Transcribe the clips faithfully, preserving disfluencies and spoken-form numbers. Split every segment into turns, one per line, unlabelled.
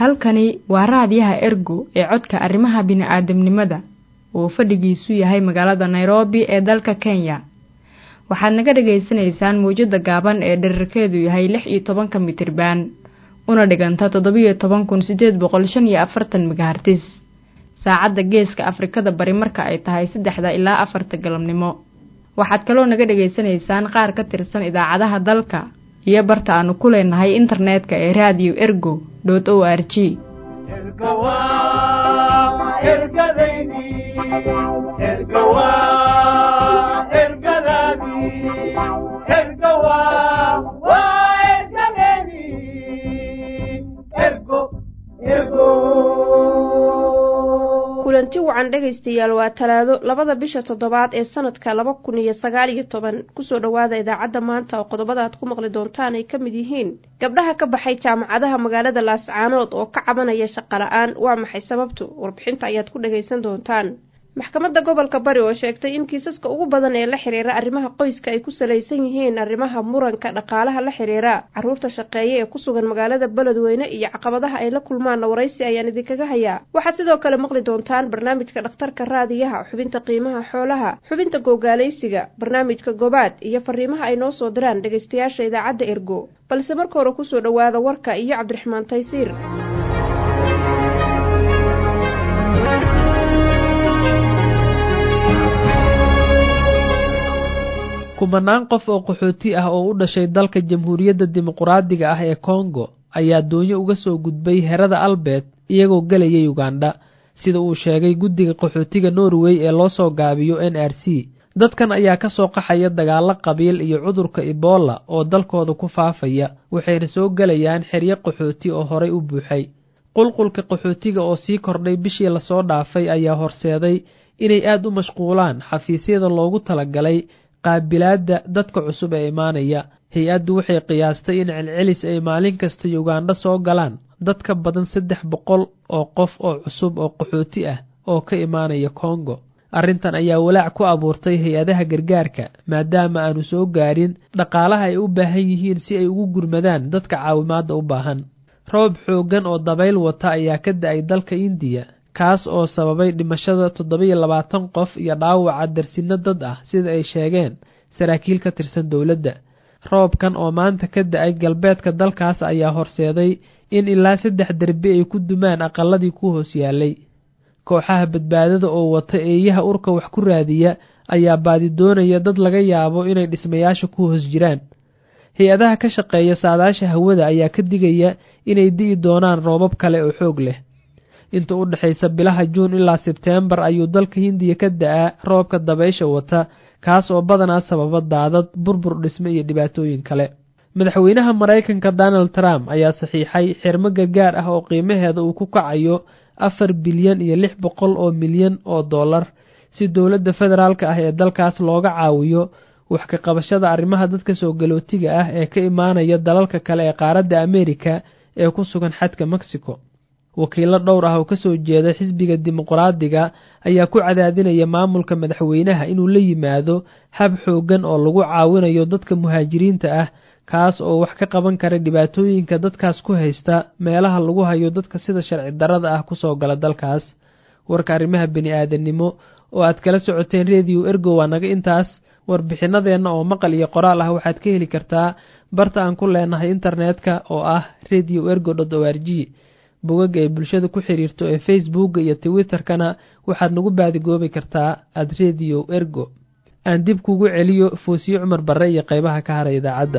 Halkani waa raadiyaha Ergo ee codka arrimaha bini'aadamnimada oo fadhigiisu yahay magaalada Nairobi ee dalka Kenya. Waxaad naga dhageysanaysaan muujada gaaban ee dhererkeedu yahay lix iyo toban mitir baan una dhiganta toddoba iyo toban kun siddeed boqol shan iyo afartan megahertz. Saacadda Geeska Afrikada Bari marka ay tahay saddexda ilaa afarta galabnimo. Waxaad kaloo naga dhageysanaysaan qaar ka tirsan idaacadaha dalka iyo barta aanu ku leenahay internetka ee radio ergo dot org. Ergawa ergadaydi ergawa ergadadi ergawa wa ergadaydi ergo ergo kulanti wacan dhageystayaal waa talaado labada bisha toddobaad ee sanadka laba kun iyo sagaal iyo toban kusoo dhawaada idaacadda maanta oo qodobada aad ku maqli doontaan ay kamid yihiin gabdhaha ka baxay jaamacadaha magaalada Laascaanood oo ka cabanaya shaqo la'aan waa maxay sababtu warbixinta ayaad ku dhageysan doontaan maxkamadda gobolka Bari oo sheegtay in kiisaska ugu badan ee la xiriira arrimaha qoyska ay ku saleysan yihiin arrimaha muranka dhaqaalaha la xiriira caruurta shaqeeya ee ku sugan magaalada Beledweyne iyo caqabadaha ay la kulmaan waraysi ayaan idinkaga hayaa waxaad sidoo kale maqli doontaan barnaamijka dhakhtarka raadiyaha xubinta qiimaha xoolaha xubinta googaaleysiga barnaamijka gobaad iyo fariimaha ay noo soo diraan dhageystayaasha idaacadda Ergo balse marka hore ku soo dhawaada warka iyo Cabdiraxmaan Taysiir.
kumanaan qof oo qaxooti ah oo u dhashay dalka Jamhuuriyadda Dimuqraadiga ah ee Congo ayaa doonyo uga soo gudbay herada Albert iyagoo galayay Uganda sida uu sheegay guddiga qaxootiga Norway ee loo soo gaabiyo N R C. dadkan ayaa ka soo qaxaya dagaalo qabiil iyo cudurka Ebola oo dalkooda ku faafaya waxayna soo galayaan xeryo qaxooti oo horay u buuxay. qulqulka qaxootiga oo sii kordhay bishii la soo dhaafay ayaa horseeday inay aad u mashquulaan xafiisyada loogu talagalay qaabilaadda dadka cusub ee imaanaya. hay-addu waxay qiyaastay in celcelis ay maalin kasta Uganda soo galaan dad ka badan saddex boqol oo qof oo cusub oo qaxooti ah oo ka imaanaya Congo. arrintan ayaa walaac ku abuurtay hay-adaha gargaarka maadaama aanu soo gaarin dhaqaalaha ay u baahan yihiin si ay ugu gurmadaan dadka caawimaadda u baahan. roob xoogan oo dabayl wata ayaa ka da'ay dalka India kaas oo sababay dhimashada toddoba iyo labaatan qof iyo dhaawaca darsino dad ah sida ay sheegeen saraakiil ka tirsan dawladda. roobkan oo maanta ka da'ay galbeedka dalkaas ayaa horseeday in ilaa saddex darbi ay ku dumaan aqaladii ku hoos yaalay. kooxaha badbaadada oo wata eeyaha urka wax ku raadiya ayaa baadi doonaya dad laga yaabo inay dhismayaasha ku hoos jiraan. hay-adaha ka shaqeeya saadaasha hawada ayaa ka digaya inay di'i doonaan roobab kale oo xoog leh. inta u dhaxaysa bilaha Juun ilaa Sebtembar ayuu dalka Hindiya ka da'aa roobka dabaysha wata kaas oo badanaa sababa daadad, burbur dhisme iyo dhibaatooyin kale. madaxweynaha Mareykanka Donald Trump ayaa saxiixay xirmo gargaar ah oo qiimaheeda uu ku kacayo afar bilyan iyo lix boqol oo milyan oo dollar si dawladda federaalka ah ee dalkaas looga caawiyo wax ka qabashada arrimaha dadka soo galootiga ah ee ka imaanaya dalalka kale ee qaaradda Ameerika ee ku sugan xadka Mexico. wakiilo dhowr ah oo ka soo jeeda xisbiga dimuqraadiga ayaa ku cadaadinaya maamulka madaxweynaha inuu la yimaado hab xoogan oo lagu caawinayo dadka muhaajiriinta ah kaas oo wax ka qaban kara dhibaatooyinka dadkaas ku haysta meelaha lagu hayo dadka sida sharci darrada ah ku soo gala dalkaas. warka arrimaha bini'aadanimo oo aad kala socoteen radio Ergo waa naga intaas. warbixinadeena oo maqal iyo qoraal ah waxaad ka heli kartaa barta aan ku leenahay internetka oo ah radio ergo dot org. bogagga ay bulshada ku xiriirto ee Facebook iyo Twitter-kana waxaad nagu baadigoobi kartaa ad radio Ergo. aan dib kugu celiyo Foosiyo Cumar Barre iyo qaybaha ka haray idaacadda.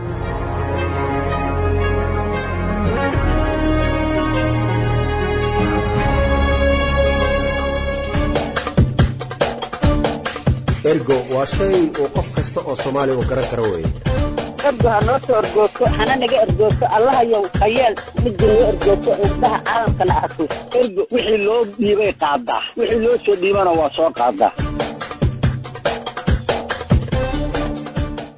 Ergo waa shay oo qof kasta oo Soomaali u garan karo weeye.
ergo ha noo soo ergooto hana naga ergooto allaha yow hayeel mid loo ergooto indhaha caalamkana arko. ergo wixii loo dhiibay qaadaa wixii loo soo dhiibana waa soo qaadaa.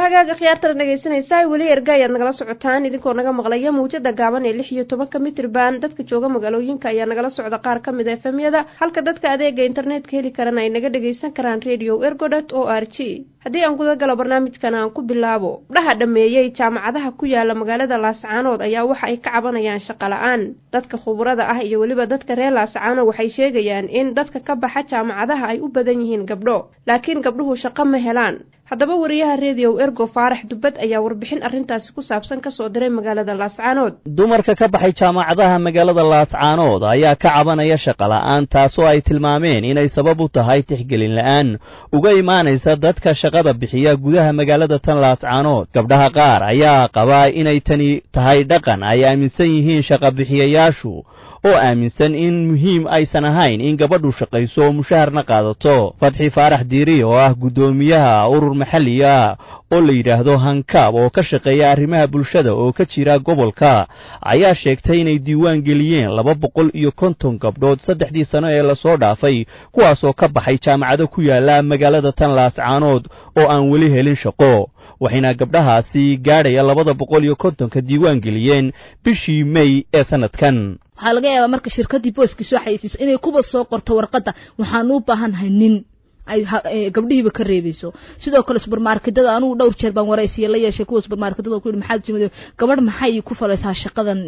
hagaaga khiyaarta dhageysanaysaa weli erga ayaad nagala socotaan idinkoo naga maqlaya muujada gaaban ee lix iyo tobanka mitirban dadka jooga magaalooyinka ayaa nagala socda qaar ka mid ah F M-yada halka dadka adeega internetka heli karaan ay naga dhageysan karaan radio ergo dot org. haddii aan guda galo barnaamijkan aan ku bilaabo dhaha dhameeyay jaamacadaha ku yaala magaalada Laascaanood ayaa waxa ay ka cabanayaan shaqo la'aan. dadka khubarada ah iyo waliba dadka reer Laascaanood waxay sheegayaan in dadka ka baxa jaamacadaha ay u badan yihiin gabdho laakiin gabdhuhu shaqo ma helaan. haddaba wariyaha radio ergo Faarax Dubad ayaa warbixin arrintaasi ku saabsan ka soo diray magaalada Laascaanood.
dumarka ka baxay jaamacadaha magaalada Laascaanood ayaa ka cabanaya shaqo la'aan taasoo ay tilmaameen inay sabab u tahay tixgelin la'aan uga imaanaysa dadka shaqada bixiya gudaha magaalada tan Laascaanood. gabdhaha qaar ayaa qaba inay tani tahay dhaqan ay aaminsan yihiin shaqo bixiyayaashu oo aaminsan in muhiim aysan ahayn in gabadhu shaqayso mushaharna qaadato. Fadxi Faarax Diiri oo ah gudoomiyaha urur maxalli ah oo la yiraahdo Hankaab oo ka shaqeeya arrimaha bulshada oo ka jira gobolka ayaa sheegtay inay diiwaan geliyeen laba boqol iyo konton gabdhood saddexdii sano ee la soo dhaafay kuwaas oo ka baxay jaamacado ku yaala magaalada tan Laascaanood oo aan weli helin shaqo. waxayna gabdhahaasi gaadhaya laba boqol iyo konton ka diiwaan geliyeen bishii May ee sanadkan.
waxaa laga yaabaa marka shirkadii booskiisu xayeysiiso inay kuba soo qorto warqada waxaan u baahanahay nin ay gabdhihiiba ka reebayso. sidoo kale supermarketada anigu dhowr jeer baan waraysiye la yeeshay kuwa supermarketada ku maxaa jimado gabadh maxay ku falaysaa shaqadan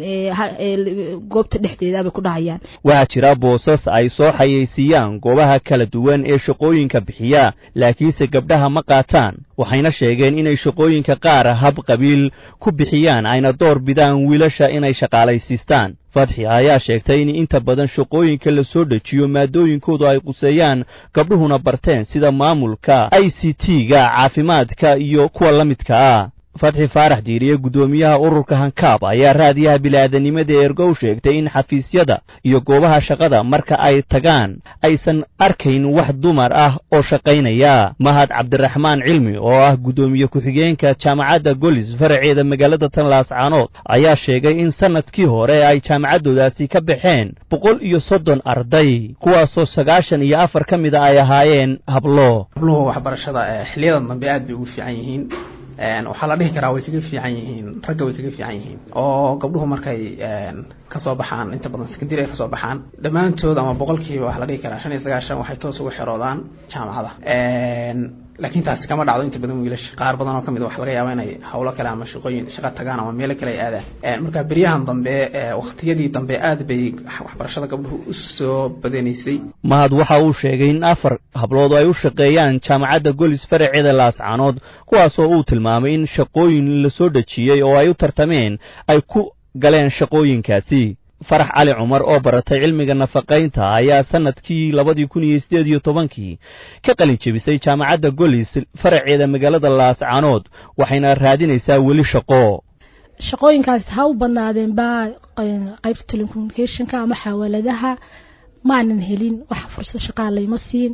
goobta dhexdeeda ay ku dhahayaan.
waxaa jira boosas ay soo xayeysiiyaan goobaha kala duwan ee shaqooyinka bixiya laakiinse gabdhaha ma qaataan. waxayna sheegeen inay shaqooyinka qaar hab qabiil ku bixiyaan ayna door bidaan wiilasha inay shaqaalaysiistaan. Fadxi ayaa sheegtay in inta badan shaqooyinka la soo dhajiyo maadooyinkoodu ay quseeyaan gabdhuhuna barteen sida maamulka I C T-ga caafimaadka iyo kuwa la midka ah. Fadxi Faarax Diiriye gudoomiyaha ururka Hankaab ayaa raadiyaha bilaadanimada ergo sheegtay in xafiisyada iyo goobaha shaqada marka ay tagaan aysan arkayn wax dumar ah oo shaqaynaya. Mahad Cabdiraxmaan Cilmi oo ah gudoomiye ku-xigeenka jaamacadda Golis faraceeda magaalada tan Laascaanood ayaa sheegay in sanadkii hore ay jaamacadoodaasi ka baxeen boqol iyo soddon arday kuwaasoo sagaashan iyo afar ka mid ah ay ahaayeen hablo.
habluhu waxbarashada xilliyada dambe aad bay ugu fiican yihiin. een waxa la dhihi karaa way kaga fiican yihiin ragga way kaga fiican yihiin oo gabdhuhu markay een ka soo baxaan inta badan secondary ka soo baxaan dhamaantood ama boqolkiiba waxa la dhihi karaa shan iyo sagaashan waxay toos ugu xiroodaan jaamacada. een laakiin taasi kama dhacdo inta badan wiilash qaar badan oo kamid wax laga yaabo inay hawlo kale ama shaqooyin shaqo tagaan ama meel kale ay aadaan. een marka bariyahan dambe waqtiyadii dambe aad bay waxbarashada gabdhuhu u soo badanaysay.
Mahad waxa uu sheegay in afar hablood ay u shaqeeyaan jaamacadda Golis faraceeda Laascaanood kuwaas oo uu tilmaamay in shaqooyin la soo dhajiyay oo ay u tartameen ay ku galeen shaqooyinkaasi. Farax Cali Cumar oo baratay cilmiga nafaqeynta ayaa sanadkii laba kun iyo siddeed iyo tobankii ka qalin jebisay jaamacadda Golis faraceeda magaalada Laascaanood waxayna raadinaysaa weli shaqo.
shaqooyinkaas ha u badnaadeen baa qaybta telecommunication-ka ama xawaaladaha maanan helin wax fursad shaqo layma siin.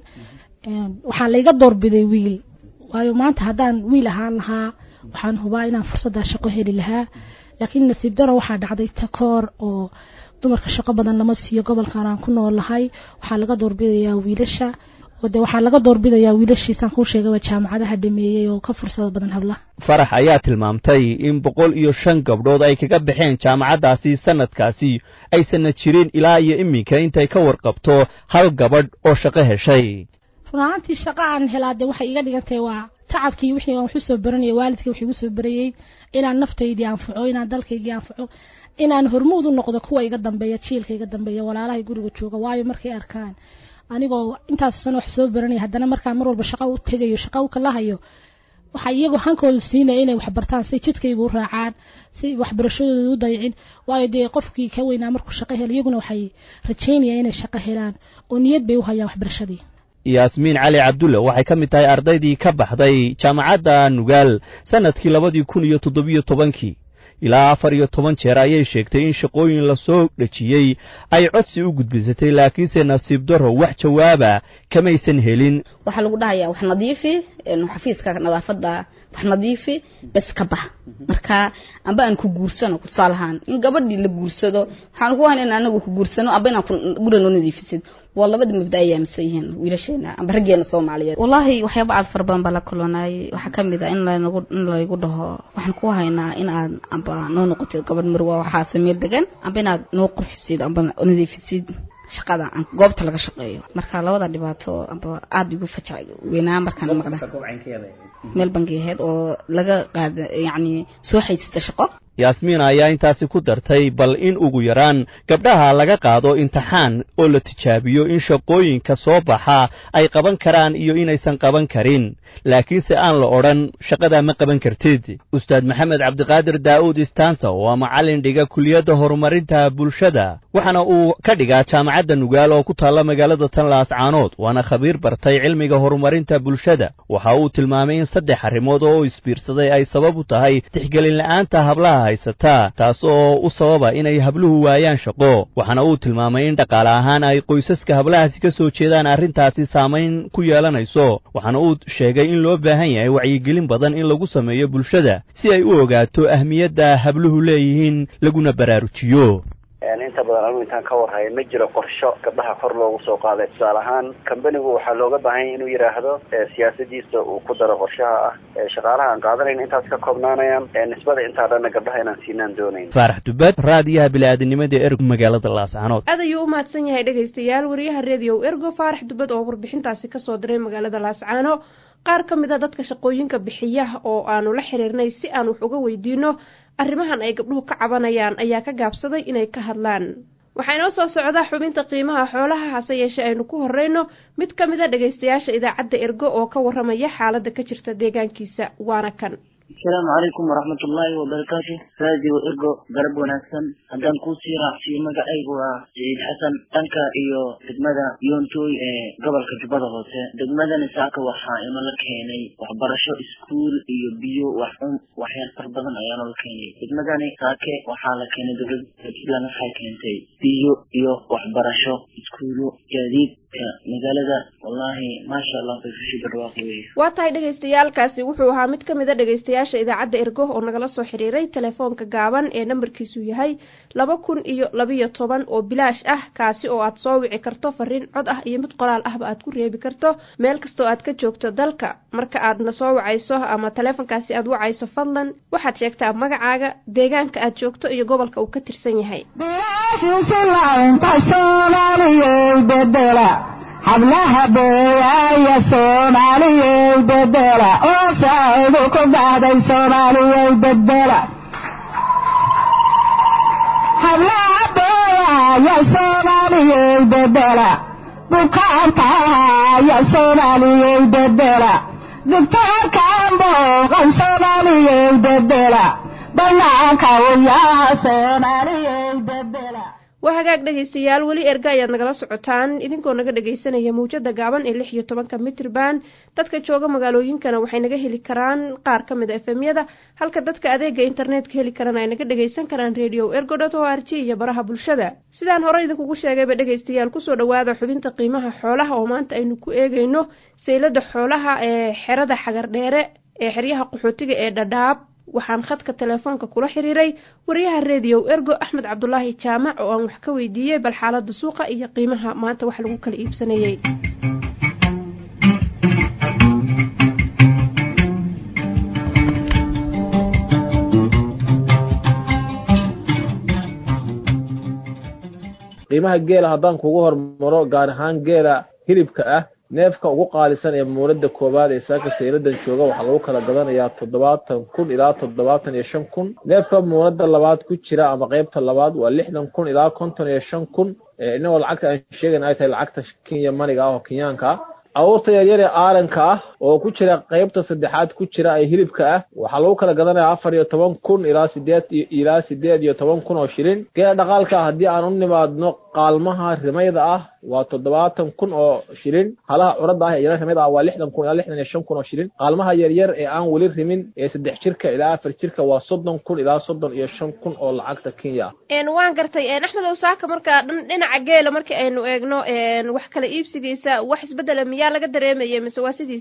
waxaa layga doorbiday wiil waayo maanta haddaan wiil ahaan lahaa waxaan hubaa inaan fursadda shaqo heli lahaa laakiin nasiib daro waxaa dhacday takoor oo dumarka shaqo badan lama siiyo gobolkan aan ku noolahay. waxaa laga doorbidayaa wiilasha oo de waxaa laga doorbidayaa wiilashiisan ku sheegay jaamacadaha dhameeyay oo ka fursad badan habla.
Farax ayaa tilmaamtay in boqol iyo shan gabdhood ay kaga baxeen jaamacadaasi sanadkaasi aysan jirin ilaa iyo iminka intay ka warqabto hal gabadh oo shaqo heshay.
runtii shaqo aan helaade waxay iga dhigantay waa tacabkii wixii aan wax soo baranay waalidkii wixii u soo barayay inaan naftaydii anfaco inaan dalkaygii anfaco inaan hormuud u noqdo kuwa iga dambeeya jiilka iga dambeeya walaalahay guriga jooga waayo markay arkaan anigoo intaas sano wax soo baranay haddana markaa mar walba shaqo u tagayo shaqo u kala hayo waxa iyagu hankoodu siinay inay wax bartaan si jidkaygu u raacaan si waxbarashadoodu u dayicin waayo dee qofkii ka weynaa markuu shaqo helo iyaguna waxay rajaynayaan inay shaqo helaan oo niyad bay u hayaan waxbarashadii.
Yaasmiin Cali Cabdulle waxay ka mid tahay ardaydii ka baxday jaamacadda Nugaal sanadkii laba kun iyo toddoba tobankii ilaa afar iyo toban jeer ayay sheegtay in shaqooyin la soo dhajiyay ay codsi u gudbisatay laakiinse nasiib daro wax jawaaba kamaysan helin.
waxa lagu dhahayaa wax nadiifi in xafiiska nadaafada wax nadiifi bas ka bax marka amba aan ku guursano ku saalahan in gabadhii la guursado waxaan ku hayn in anagu ku guursano aba inaan guriga noo nadiifisid
waa labada mabda ay aaminsan wiilasheena ama raggeena Soomaaliyeed wallahi waxyaabo aad farbadan bala kulonay waxa kamid ah in la nagu in la igu dhaho waxaan ku haynaa in aad amba noo noqoto gabadh marwa waxa sameeyay degan amba inaad noo qurxisid amba nadiifisid shaqada aan goobta laga shaqeeyo marka labada dhibaato amba aad ugu fajacay weynaa markaan maqlay meel bangiyeed oo laga qaad yaani soo xaysista shaqo
yaasmiin ayaa intaasi ku dartay bal in ugu yaraan gabdhaha laga qaado imtixaan oo la tijaabiyo in shaqooyinka soo baxa ay qaban karaan iyo inaysan qaban karin laakiinse aan la odhan shaqada ma qaban kartid ustaad maxamed cabdiqaadir daa'uud istaansa waa macallin dhiga kulliyadda horumarinta bulshada waxaana uu ka dhigaa jaamacadda Nugaal oo ku taalla magaalada Tan Laascaanood waana khabiir bartay cilmiga horumarinta bulshada waxa uu tilmaamay in saddex arrimood oo isbiirsaday ay sabab u tahay tixgelin la'aanta hablaha haysata taasoo u sababa inay habluhu waayaan shaqo waxaana uu tilmaamay in dhaqaale ahaan ay qoysaska hablahaasi ka soo jeedaan arrintaasi saameyn ku yeelanayso waxaana uu sheegay in loo baahan yahay wacyigelin badan in lagu sameeyo bulshada si ay u ogaato ahmiyadda habluhu leeyihiin laguna baraarujiyo
inta badan anigu intaan ka warhayo ma jiro qorsho gabdhaha kor loogu soo qaaday tusaale ahaan kambanigu waxaa looga baahan yahay inuu yiraahdo siyaasadiisa uu ku daro qorshaha ah shaqaalaha aan qaadanayn intaas ka koobnaanayaan nisbada intaa dhanna gabdhaha inaan siinaan doonayn
Faarax Dubad raadiyaha bini'aadanimada ee magaalada Laascaanood
aad ayuu u mahadsan yahay dhageystayaal wariyaha radio Ergo Faarax Dubad oo warbixintaasi ka soo diray magaalada Laascaanood qaar ka mid ah dadka shaqooyinka bixiya oo aanu la xiriirnay si aan wax uga weydiino arrimahan ay gabdhuhu ka cabanayaan ayaa ka gaabsaday inay ka hadlaan waxay noo soo socdaa xubinta qiimaha xoolaha hase yeeshee aynu ku horeyno mid ka mid ah dhageystayaasha idaacadda Ergo oo ka waramaya xaaladda ka jirta deegaankiisa waana kan
السلام عليكم ورحمة الله وبركاته راديو إرجو قرب وناسن عندن كوسيرا في مجاعي وسعيد حسن أنك إيو دمدا يونتوي قبل كجبده هوسه دمدا نساك وحائم لكيني وحبرشو إسكول إيو بيو وحوم وحيان فربضن أيام لكيني دمدا نساك وحالة كيني دقل كلا نحي كينتي بيو إيو وحبرشو إسكولو جديد magaalada wallahi ma sha Allah fiishi barwaaqay
waa tahay dhageystayaalkaasi wuxuu ahaa mid kamid ah dhageystayaasha idaacadda Ergo oo nagala soo xiriiray telefoonka gaaban ee nambarkiisu yahay laba kun iyo laba iyo toban oo bilaash ah kaasi oo aad soo wici karto fariin cod ah iyo mid qoraal ahba aad ku reebi karto meel kasto aad ka joogto dalka marka aad na soo wacayso ama telefoonkaasi aad wacayso fadlan waxaad sheegtaa magacaaga deegaanka aad joogto iyo gobolka uu ka tirsan yahay
hablaha beeya Soomaaliyeed bedela oo saado ku baaday Soomaaliyeed bedela hablaha beeya Soomaaliyeed bedela bukaanta ya Soomaaliyeed bedela duktoorka amboqan Soomaaliyeed bedela banaanka ya Soomaaliyeed bedela
وهاجاك dhageystayaal wali erga ayaad nagala socotaan idinkoo naga dhageysanaya muujada gaaban ee lix iyo toban mitir baan dadka jooga magaalooyinkana waxay naga heli karaan qaar ka mid ah F M-yada halka dadka adeega internet ka heli karaan ay naga dhageysan karaan radio ergo dot org iyo baraha bulshada sidaan hore idinku sheegay ba dhageystayaal ku soo dhawaada xubinta qiimaha xoolaha oo maanta aynu ku eegayno seylada xoolaha ee xerada xagar dheere ee xeryaha qaxootiga ee Dhadhaab waxaan khadka telefoonka kula xiriiray wariyaha radio Ergo Axmed Cabdullaahi Jaamac oo aan wax ka weydiiyay bal xaaladda suuqa iyo qiimaha maanta wax lagu kala iibsanayay
qiimaha geela haddaan kugu hormaro gaar ahaan geela hilibka ah neefka ugu qaalisan ee muulada koobaad ee saaka seeladan jooga waxa lagu kala gadanayaa toddobaatan kun ilaa toddobaatan iyo shan kun neefka muulada labaad ku jira ama qaybta labaad waa lixdan kun ilaa konton iyo shan kun ee inoo lacagta aan sheeganayo ay tahay lacagta Kenya maniga ah oo Kenyaanka awrta yaryar ee aaranka ah oo ku jira qaybta saddexaad ku jira ay hilibka ah waxa lagu kala gadanayaa afar iyo toban kun ilaa sideed ilaa sideed iyo toban kun oo shilin geela dhaqaalka haddii aan u nimaadno qaalmaha rimayda ah waa toddobaatan kun oo shilin halaha curada ah ee yar rimayda ah waa lixdan kun ilaa lixdan iyo shan kun oo shilin qaalmaha yaryar ee aan wali rimin ee saddex jirka ilaa afar jirka waa soddon kun ilaa soddon iyo shan kun oo lacagta Kenya
een waan gartay een Axmed oo saaka marka dhinaca geela markii aynu eegno een wax kala iibsigiisa wax isbedel miyaa laga dareemayay mise waa sidiisii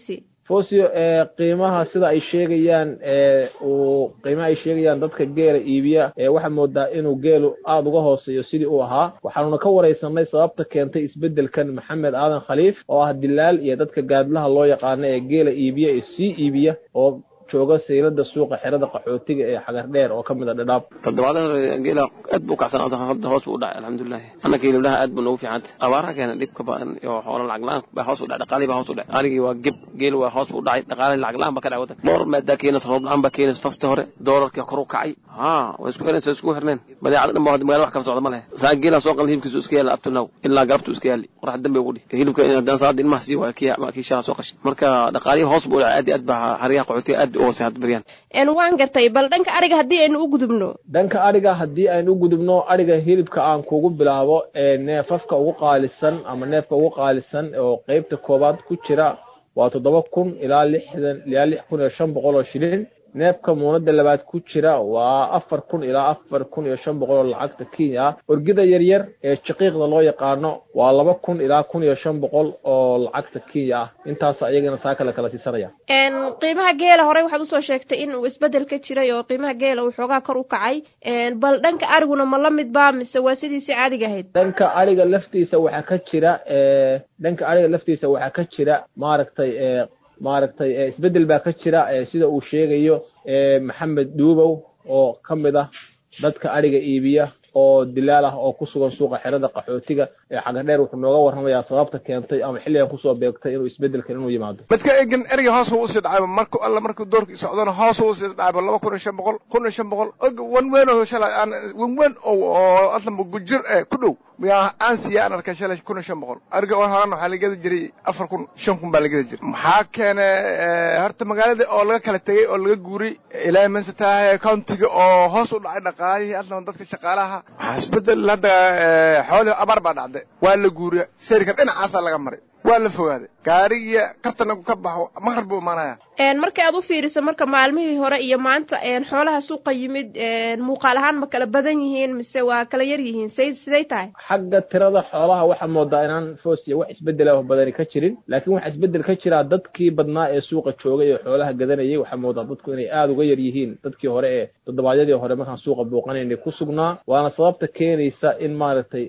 foosio ee qiimaha sida ay sheegayaan ee uu qiimaha ay sheegayaan dadka geela iibiya ee waxa moodaa inuu geelu aad uga hooseeyo sidii uu ahaa waxaanu ka wareysanay sababta keentay isbedelkan maxamed aadan khaliif oo ah dilaal iyo dadka gaadlaha loo yaqaan ee geela iibiya ee si iibiya oo jooga seylada suuqa xirada qaxootiga ee xagar dheer oo kamid ah dhadhaab
toddobaadada geela aad buu kacsan hadda hoos u dhacay alxamdulilah annaka ilaaha aad buu noogu fiican abaaraha keena dhib ka badan iyo xoolo lacag la'aan baa hoos u dhacay dhaqaalihi baa hoos u dhacay anigii waa geb geel waa hoos u dhacay dhaqaalihi lacag la'aan baa ka dhacay wadanka dhowr maada keena roob la'aan baa keena fasta hore doolarka kor u kacay ha way isku xirnaysaa isku xirneen badeecada dhan baa magaalo wax kala socda ma leh saa geela soo qalin hilibkiisu iska yaala abtanaw ilaa galabtu iska yaali qorax dambe ugu dhig hilibka in hadaan saad ilmaha sii waa kiya ma kiisha soo qashay marka dhaqaalihi hoos buu dhacay aad aad baa xariiqa qaxootiga aad u hoosay had bariyaan
een waan gartay bal dhanka ariga hadii aynu u gudubno
dhanka ariga hadii aynu u gudubno ariga hilibka aan kuugu bilaabo ee neefafka ugu qaalisan ama neefka ugu qaalisan oo qaybta koobaad ku jira waa toddoba kun ilaa lixdan ilaa lix kun iyo shan boqol oo shilin neefka muunada labaad ku jira waa afar kun ilaa afar kun iyo shan boqol oo lacagta Kenya orgida yar yar ee shaqiiqda loo yaqaano waa laba kun ilaa kun iyo shan boqol oo lacagta Kenya intaas ayagana saa kala kala siisanaya
een qiimaha geela hore waxaad u soo sheegtay in uu isbedel ka jiray oo qiimaha geela uu xoogaa kor u kacay een bal dhanka ariguna ma la mid baa mise waa sidiisi caadiga ahayd
dhanka ariga laftiisa waxa ka jira ee dhanka ariga laftiisa waxa ka jira maaragtay ee maaragtay isbedel baa ka jira sida uu sheegayo maxamed duubow oo kamid ah dadka ariga iibiya oo dilaal ah oo ku sugan suuqa xirada qaxootiga ee xagar dheer wuxuu nooga warramayaa sababta keentay ama xilligan ku soo beegtay inuu isbedelkan inuu yimaado
dadka eegan eriga hoos u sii dhacay markuu alla markuu doorkii socdana hoos u sii dhacay laba kun iyo shan boqol kun iyo shan boqol wan weyn oo shalay aan wan weyn oo aslan gujir ee ku dhow miyaa aan siya aan arkay shalay kun iyo shan boqol ariga oo horaan waxa laga jiray afar kun shan kun baa laga jiray maxaa keenay horta magaalada oo laga kala tagay oo laga guuray ilaa mansatahay countiga oo hoos u dhacay dhaqaalihii aslan dadka shaqaalaha isbedel hada xoolo abar baa dhacday waa la guuriya seerka dhinacaas laga maray waa la fogaaday gaariga kartana ka baxo maqrib buu maanaya
een marka aad u fiiriso marka maalmihii hore iyo maanta een xoolaha suuqa yimid een muuqaal ahaan ma kala badan yihiin mise waa kala yar yihiin sayid siday tahay
xagga tirada xoolaha waxa moodaa inaan foosiya wax isbedel ah badan ka jirin laakiin wax isbedel ka jira dadkii badnaa ee suuqa joogay ee xoolaha gadanayay waxa moodaa dadku inay aad uga yar yihiin dadkii hore ee toddobaadyadii hore markaan suuqa booqanaynay ku sugnaa waana sababta keenaysa in maaragtay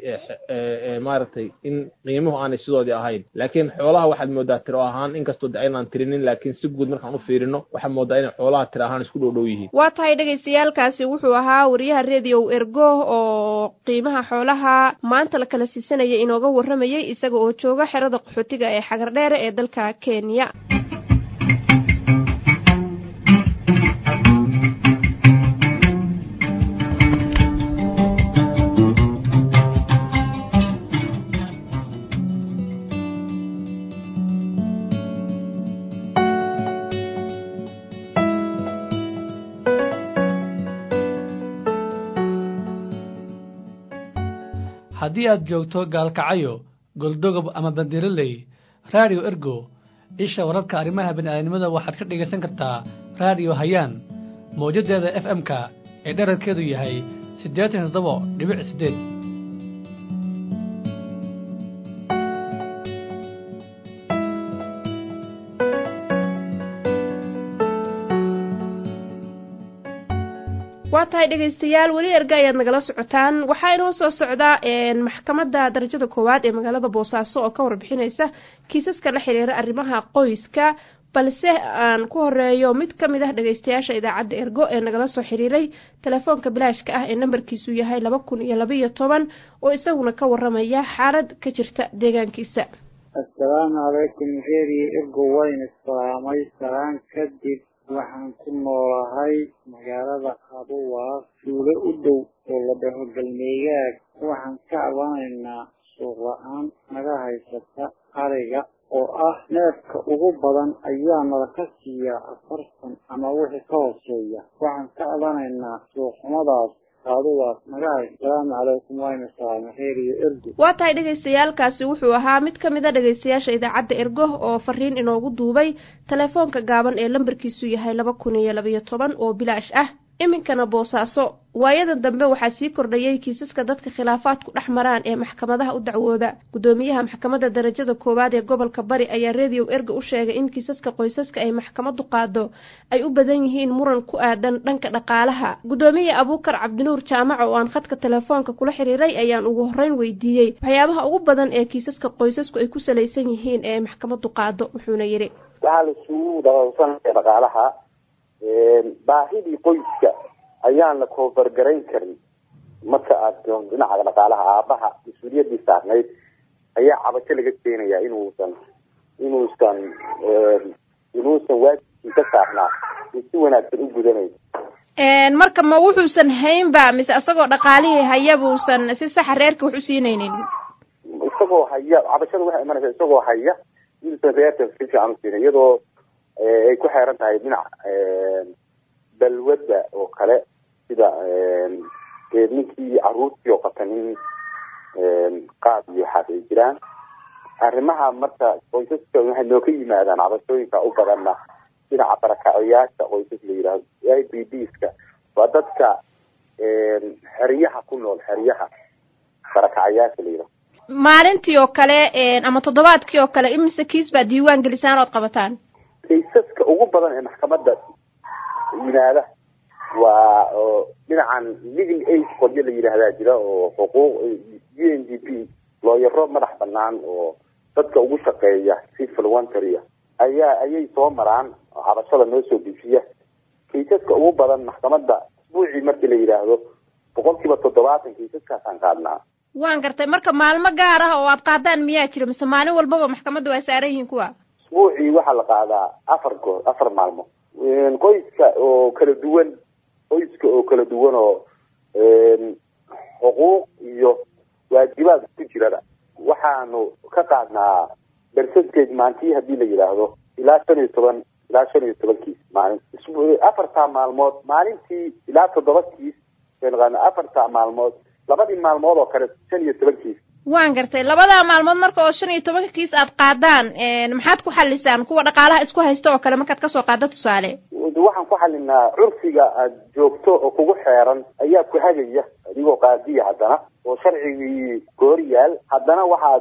ee maaragtay in qiimuhu aanay sidoodii ahayn laakiin xoolaha waxaad moodaa tiro ahaan inkastoo daaynaan tirinin laakiin si guud markaan u fiirino waxa moodaa in xoolaha tiro ahaan isku dhow yihiin
waa tahay dhageystayaalkaasi wuxuu ahaa wariyaha radio ergo oo qiimaha xoolaha maanta la kala siisanayay inooga warramayay isaga oo jooga xerada qaxootiga ee xagar dheer ee dalka Kenya
haddii aad joogto gaalkacayo goldogob ama bandiraley radio ergo isha wararka arrimaha bini'aadanimada waxaad ka dhegaysan kartaa radio hayaan mawjadeeda f m-ka ee dherarkeedu yahay siddeetan iyo toddoba dhibic siddeed
waa tahay dhageystayaal weli erga ayaad nagala socotaan waxaa inoo soo socdaa maxkamadda darajada koowaad ee magaalada boosaaso oo ka warbixinaysa kiisaska la xiriira arrimaha qoyska balse aan ku horeeyo mid ka mid ah dhageystayaasha idaacadda ergo ee nagala soo xiriiray telefoonka bilaashka ah ee nambarkiisu yahay laba kun iyo laba iyo toban oo isaguna ka warramaya xaalad ka jirta deegaankiisa
assalaamu calaykum reeriyo ergo wayna salaamay salaan kadib waxaan ku noolahay magaalada Qabuwaaq suulo u dhow oo la dhaho galmeegaag waxaan ka cabanaynaa suuq la'aan naga haysata ariga oo ah neefka ugu badan ayaa nala ka siiyaa afartan ama wixii ka hooseeya waxaan ka cabanaynaa suuqnimadaas Qabuwaaq naga haysta salaamu calaykum wayna salaamay reeriyo ergo
waa tahay dhageystayaalkaasi wuxuu ahaa mid ka mid ah dhageystayaasha idaacadda ergo oo fariin inoogu duubay telefoonka gaaban ee lambarkiisu yahay laba kun iyo laba iyo toban oo bilaash ah iminkana boosaaso waayadan dambe waxaa sii kordhayay kiisaska dadka khilaafaadku dhex maraan ee maxkamadaha u dacwooda gudoomiyaha maxkamadda darajada koowaad ee gobolka bari ayaa radio erga u sheegay in kiisaska qoysaska ay maxkamadu qaado ay u badan yihiin muran ku aadan dhanka dhaqaalaha gudoomiye abuukar cabdinuur jaamac oo aan khadka telefoonka kula xiriiray ayaan ugu horreyn weydiiyey waxyaabaha ugu badan ee kiisaska qoysasku ay ku salaysan yihiin ee maxkamadu qaado wuxuuna yidhi
waxaa la isugu dabaqsanaya dhaqaalaha baahidii qoyska ayaan la koofargarayn karin marka aad dhinaca dhaqaalaha aabaha mas-uuliyadii saarnayd ayaa cabasho laga keenayaa inuusan inuusan inuusan waajibkii ka saarnaa si wanaagsan u gudanayn
marka ma wuxuusan haynba mise isagoo dhaqaalihii haya buusan si saxa reerka wax u siinaynin
isagoo haya cabashada waxay imanaysaa isagoo haya inuusan reerka si fiican u siinin iyadoo ay ku xeeran tahay dhinac balwadda oo kale sida ninkii caruurtii oo qabta nin qaad iyo xaas ay jiraan arrimaha marka qoysaska waxay noo ka yimaadaan cabashooyinka u badanna dhinaca barakacayaasha qoysas la yidhaahdo i b dska waa dadka xeryaha ku nool xeryaha barakacayaasha la yidhahdo
maalintii oo kale ama toddobaadkii oo kale imise kiis baa diiwaan gelisaan ood qabataan
kaysaska ugu badan ee maxkamadda yimaada waa dhinacan legal aid qolyo la yidhaahdaa jira oo xuquuq u n d p looyaro madax banaan oo dadka ugu shaqeeya si voluntary ayaa ayay soo maraan cabashada noo soo dejiya kaysaska ugu badan maxkamadda isbuucii markii la yidhaahdo boqol kiiba toddobaatan kaysaskaasaan qaadnaa
waan gartay marka maalmo gaar ah oo aad qaadaan miyaa jiro mise maalin walbaba maxkamadda waa saaran yihiin kuwa
isbuucii waxaa la qaadaa afar goor afar maalmood qoyska oo kala duwan qoyska oo kala duwan oo xuquuq iyo waajibaad ku jirada waxaanu ka qaadnaa bersadkeed maantii haddii la yidhaahdo ilaa shan iyo toban ilaa shan iyo toban kiis maalin afartaa maalmood maalintii ilaa toddoba kiis afartaa maalmood labadii maalmood oo kale shan iyo toban kiis
waan gartay labadaa maalmood marka oo shan iyo tobanka kiis aad qaadaan maxaad ku xalisaan kuwa dhaqaalaha isku haysta oo kale markaad kasoo qaado tusaale
waxaan ku xalinaa curfiga aad joogto oo kugu xeeran ayaa ku hagaya adigoo qaadiya haddana oo sharcigii goor yaal haddana waxaad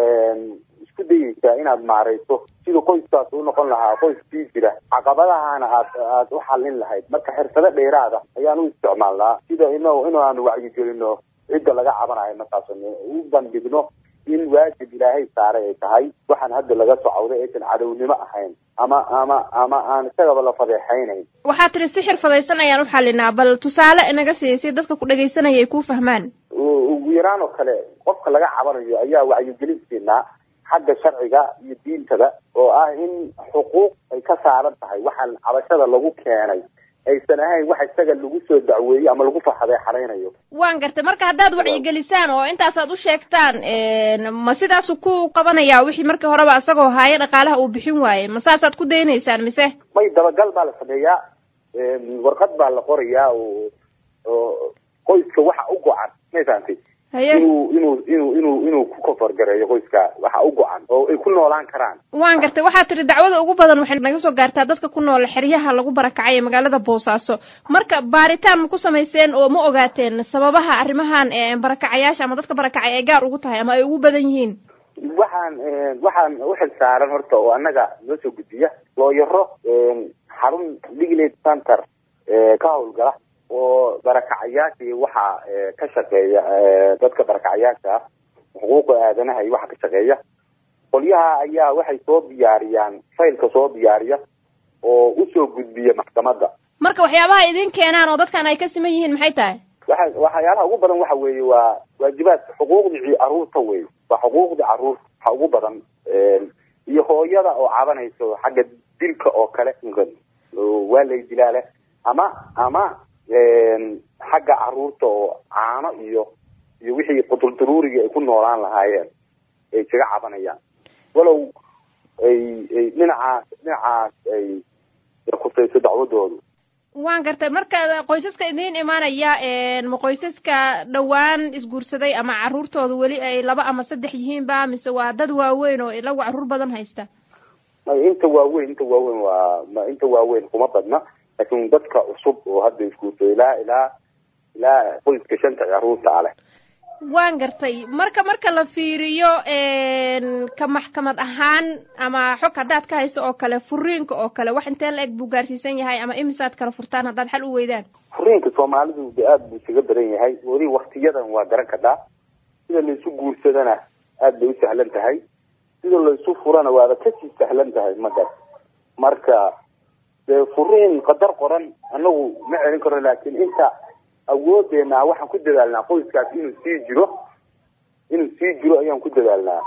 isku dayeysaa inaad maarayso siduu qoyskaas u noqon lahaa qoys sii jira caqabadahana aad aad u xallin lahayd marka xirfado dheeraada ayaan u isticmaalnaa sida ino in aanu wacyigelino cidda laga cabanayo markaas u bandhigno in waajib ilaahay saaray ay tahay waxaan hadda laga socawday aysan cadownimo ahayn ama ama ama aan isagaba la fadeexaynayn
waxaa tiri si xirfadaysan ayaan u xalinaa bal tusaale inaga siiyay si dadka ku dhagaysanaya ay ku fahmaan
ugu yaraan oo kale qofka laga cabanayo ayaa wacyigelin siinaa xagga sharciga iyo diintada oo ah in xuquuq ay ka saaran tahay waxaan cabashada lagu keenay aysan ahayn wax isaga lagu soo dacweeyey ama lagu fadeexanaynayo
waan gartay marka haddaad wacyigelisaan oo intaasaad u sheegtaan ma sidaasu ku qabanayaa wixii markii horeba isagoo haayo dhaqaalaha uu bixin waayey ma saasaad ku daynaysaan mise
may dabagal baa la sameeyaa warqad baa la qorayaa oo oo qoyska waxa u go-an may fahamtay inuu inuu inuu inuu inuu ku koforgareeyo qoyska waxa u go-an oo ay ku noolaan karaan
waan gartay waxaa tiri dacwada ugu badan waxay naga soo gaartaa dadka ku nool xeryaha lagu barakacay ee magaalada boosaaso marka baaritaan ma ku samayseen oo ma ogaateen sababaha arrimahan ee barakacayaasha ama dadka barakacay ay gaar ugu tahay ama ay ugu badan yihiin
waxaan waxaan u xil saaran horta oo annaga noo soo gudbiya looyaro xarun legal aid center ka howlgala oo barakacayaasha iyo waxa ka shaqeeya dadka barakacayaasha xuquuqda aadanaha iyo waxa ka shaqeeya qolyaha ayaa waxay soo diyaariyaan faylka soo diyaariya oo u soo gudbiya maxkamadda
marka waxyaabaha idin keenaan oo dadkan ay ka siman yihiin maxay tahay
waxa waxyaalaha ugu badan waxa weeye waa waajibaad xuquuqdii carruurta weeye waa xuquuqdii carruurta waxa ugu badan iyo hooyada oo cabanayso xagga dilka oo kale waa lay dilaale ama ama xagga carruurta oo caano iyo iyo wixii qudulduruuriga ay ku noolaan lahaayeen ay kaga cabanayaan walow ay ay dhinacaas dhinacaas ay khusayso dacwadoodu
waan gartay marka qoysaska idiin imaanaya ma qoysaska dhawaan isguursaday ama carruurtooda weli ay laba ama saddex yihiinba mise waa dad waaweyn oo ilagu carruur badan haysta
inta waaweyn inta waaweyn waa inta waaweyn kuma badna laakiin dadka cusub oo hadda iskuulsay ilaa ilaa ilaa qoyska shanta caruurta ale
waan gartay marka marka la fiiriyo ka maxkamad ahaan ama xog haddaad ka hayso oo kale furiinka oo kale wax intee la eg buu gaarsiisan yahay ama imisaad kala furtaan haddaad xal u weydaan
furiinka soomaalidu de aada buu isaga badan yahay weli waktiyadan waa garan kadhaa sida laysu guursadana aada bay u sahlan tahay sida laysu furana waaba kasii sahlan tahay magas marka dee furiin qadar qoran anagu ma celin karo laakiin inta awoodeena waxaan ku dadaalnaa qoyskaas inuu sii jiro inuu sii jiro ayaan ku dadaalnaa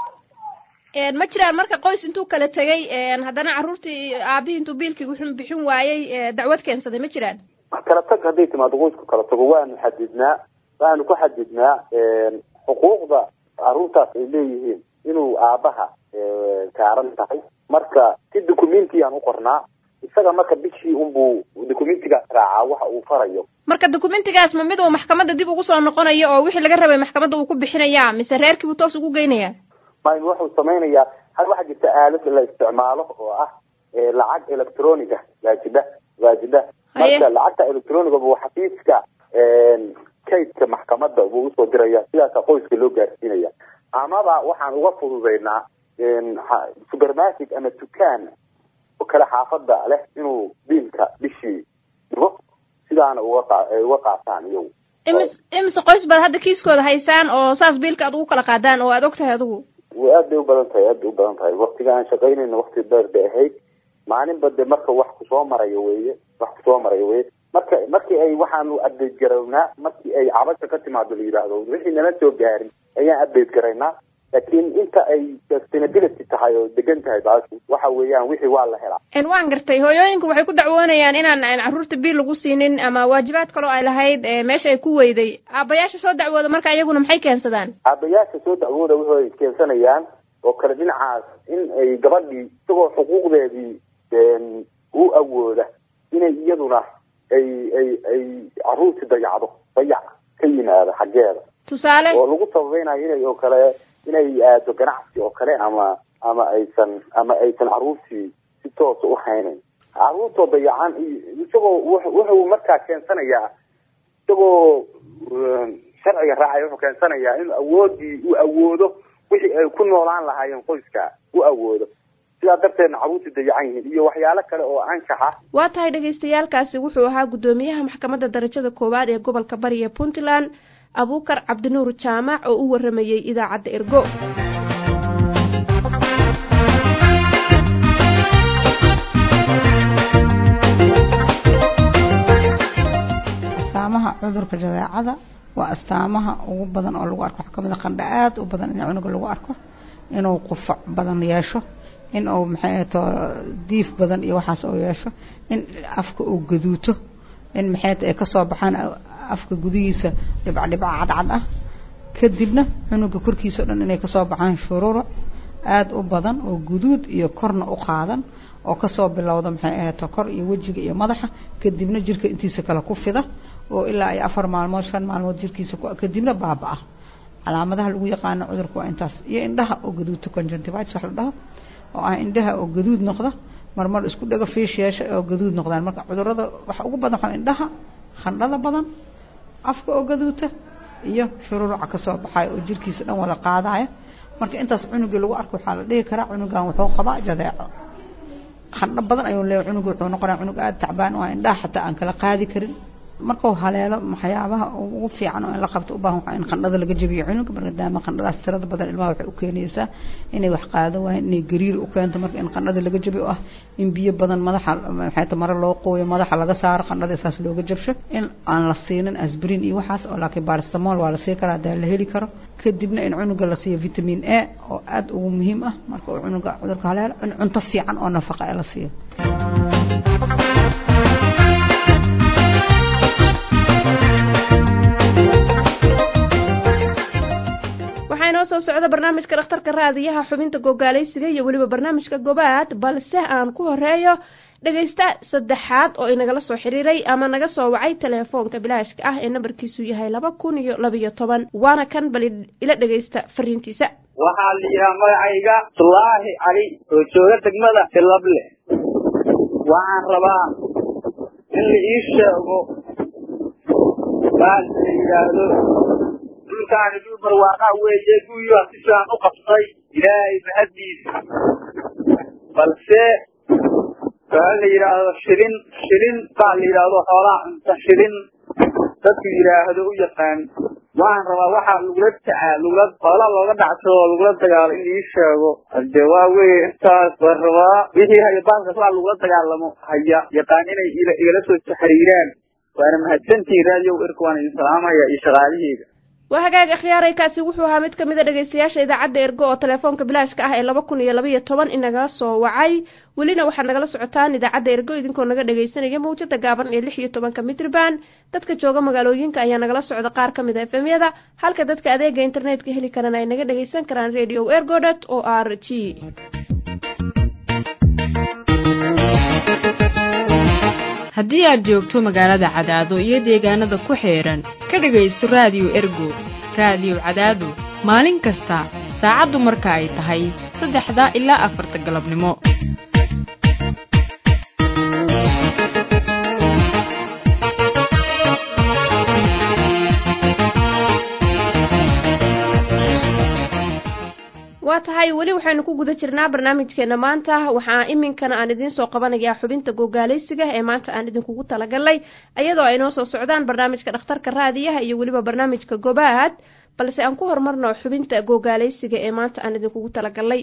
ma jiraan marka qoys intuu kala tegay haddana carruurtii aabihii intuu biilkii wuxuu bixin waayey dacwad keensaday ma jiraan
kala tag hadday timaado qoysku kala tago waanu xadidnaa waanu ku xadidnaa xuquuqda carruurtaas ay leeyihiin inuu aabaha saaran tahay marka si documenti aan u qornaa isaga marka bishii unbuu documentigaas raacaa waxa uu farayo
marka documentigaas ma mid uu maxkamadda dib ugu soo noqonayo oo wixii laga rabay maxkamadda uu ku bixinayaa mise reerkii buu toos ugu geynayaa
mayn wuxuu samaynayaa hal waxaa jirta aalad la isticmaalo oo ah lacag electroniga waajida waajida marka lacagta electroniga buu xafiiska kaydka maxkamadda buu usoo diraya sidaasa qoyska loo gaarsiinaya amaba waxaan uga fududaynaa supermarket ama dukaan oo kale xaafadda leh inuu biilka bishii dhigo sidaana uga qa uga qaataan iyagu
imis imise qoys baad hadda kiiskooda haysaan oo saas biilka aad ugu kala qaadaan oo aad og tahay adigu
way aad bay u badan tahay aad bay u badan tahay waktiga aan shaqaynayna wakti dheer bay ahayd maalinba de marka wax kusoo marayo weeye wax kusoo marayo weye marka markii ay waxaanu update garaynaa markii ay cabasha ka timaado la yidhaahdo wixii nala soo gaarin ayaan update garaynaa laakiin inta ay sustainability tahay oo degan tahay baashu waxa weeyaan wixii waa la helaa
waan gartay hooyooyinku waxay ku dacwoonayaan inaan carruurta biil lagu siinin ama waajibaad kaloo ay lahayd meesha ay ku weyday aabayaasha soo dacwooda marka iyaguna maxay keensadaan
aabayaasha soo dacwooda waxay keensanayaan oo kale dhinacaas in ay gabadhii isagoo xuquuqdeedii u awooda inay iyaduna ay ay ay carruurti dayacdo dayac ka yimaado xaggeeda
tusaale
oo lagu sabaynayo inay oo kale inay aado ganacsi oo kale ama ama aysan ama aysan carruurtii si toosa u haynayn carruurtoo dayacan isagoo wuxuu markaa keensanayaa isagoo sharciga raacaya wuxuu keensanayaa in awoodii uu awoodo wixii ay ku noolaan lahaayeen qoyska u awoodo sidaa darteedna carruurtii dayacan yihiin iyo waxyaalo kale oo anshaxa
waa tahay dhagaystayaalkaasi wuxuu ahaa guddoomiyaha maxkamadda darajada koowaad ee gobolka bari ee puntland abuukar cabdinuur jaamac oo u waramayey idaacadda ergo
astaamaha cudurka jadeecada waa astaamaha ugu badan oo lagu arko waxaa kamid a qandho aad u badan in cunuga lagu arko inuu qufac badan yeesho in uu maxay to diif badan iyo waxaas uu yeesho in afka uu gaduuto in maxay ay ka soo baxaan afka gudihiisa dhibc dhibc cadcad ah kadibna cunuga korkiisa dhan inay ka soo baxaan shuruuro aad u badan oo guduud iyo korna u qaadan oo ka soo bilowda maxay ahayd kor iyo wajiga iyo madaxa kadibna jirka intiisa kala ku fida oo ilaa ay afar maalmood shan maalmood jirkiisa ku kadibna baabaa calaamadaha lagu yaqaan cudurku waa intaas iyo indhaha oo gaduud conjunctivitis wax la dhaho oo ah indhaha oo gaduud noqda marmar isku dhaga fiish yeesha oo gaduud noqdaan marka cudurrada waxa ugu badan waa indhaha khandhada badan afka oo gaduuta iyo shuruuruca ka soo baxay oo jirkiisa dhan wada qaadaya marka intaas cunuga lagu arko waxa la dhihi karaa cunugan wuxuu qabaa jadeeco khandho badan ayuu leeyahay cunuga wuxuu noqonaa cunug aad tacbaan oo indhaha xataa aan kala qaadi karin marka uu haleelo waxyaabaha ugu fiican oo in la qabto u baahan in qandhada laga jabiyo cunuga maadaama qandhadaas tirada badan ilmaha waxay u keenaysaa inay wax qaado waayeen inay gariir u keento marka in qandhada laga jabiyo ah in biyo badan madaxa maxay tahay mara loo qooyo madaxa laga saaro qandhada isaas looga jabsho in aan la siinin aspirin iyo waxaas oo laakiin paracetamol waa la sii karaa hadaa la heli karo kadibna in cunuga la siiyo vitamin A oo aad ugu muhiim ah marka uu cunuga cudurka haleelo in cunto fiican oo nafaqo ah la siiyo
waxaa soo socda barnaamijka dhakhtarka raadiyaha xubinta gogaalaysiga iyo weliba barnaamijka gobaad balse aan ku horeeyo dhagaysta saddexaad oo inagala soo xiriiray ama naga soo wacay teleefoonka bilaashka ah ee nambarkiisu yahay laba kun iyo labiyo toban waana kan bal ila dhagaysta fariintiisa
waxaa la yidhaha magacayga abdulaahi cali oo jooga degmada filable waxaan rabaa in la ii sheego baan la yidhaahdo dhulkaani dhul barwaaqaa weeye guuyo si fiican u qabtay ilaahay mahaddiisa balse baa la yidhaahdo shilin shilin baa la yidhaahdo xoolaha cunta shilin dadku yidhaahdo u yaqaan waxaan rabaa waxaa lagula tacaa lagula xoolaha looga dhacsado oo lagula dagaalo in ii sheego hade waa weye intaas baan rabaa wixii haya baalkaas waa lagula dagaalamo haya yaqaan inay igala soo xiriiraan waana mahadsantihiin raadiyow erka waan idin salaamaya iyo shaqaalihiida
waa hagaag akhyaaraykaasi wuxuu ahaa mid kamid a dhegaystayaasha idaacadda ergo oo telefoonka bilaashka ah ee laba kun iyo labaiyo toban inaga soo wacay welina waxaad nagala socotaan idaacadda ergo idinkoo naga dhagaysanaya mawjada gaaban ee lix iyo tobanka mitrban dadka jooga magaalooyinka ayaa nagala socda qaar kamid a efemyada halka dadka adeega internetka heli karana ay naga dhagaysan karaan radio ergo dot o r g
haddii aad joogto magaalada Cadaado iyo deegaanada ku xeeran ka dhagaysto raadiyo ergo raadiyo Cadaado maalin kasta saacadu marka ay tahay saddexda ilaa afarta galabnimo
waa tahay weli waxaynu ku guda jirnaa barnaamijkeena maanta waxaa iminkana aan idiin soo qabanayaa xubinta gogaalaysiga ee maanta aan idinkugu talagalay iyadoo ay noo soo socdaan barnaamijka dhakhtarka raadiyaha iyo weliba barnaamijka gobaad balse aan ku horumarno xubinta gogaalaysiga ee maanta aan idinkugu talagalay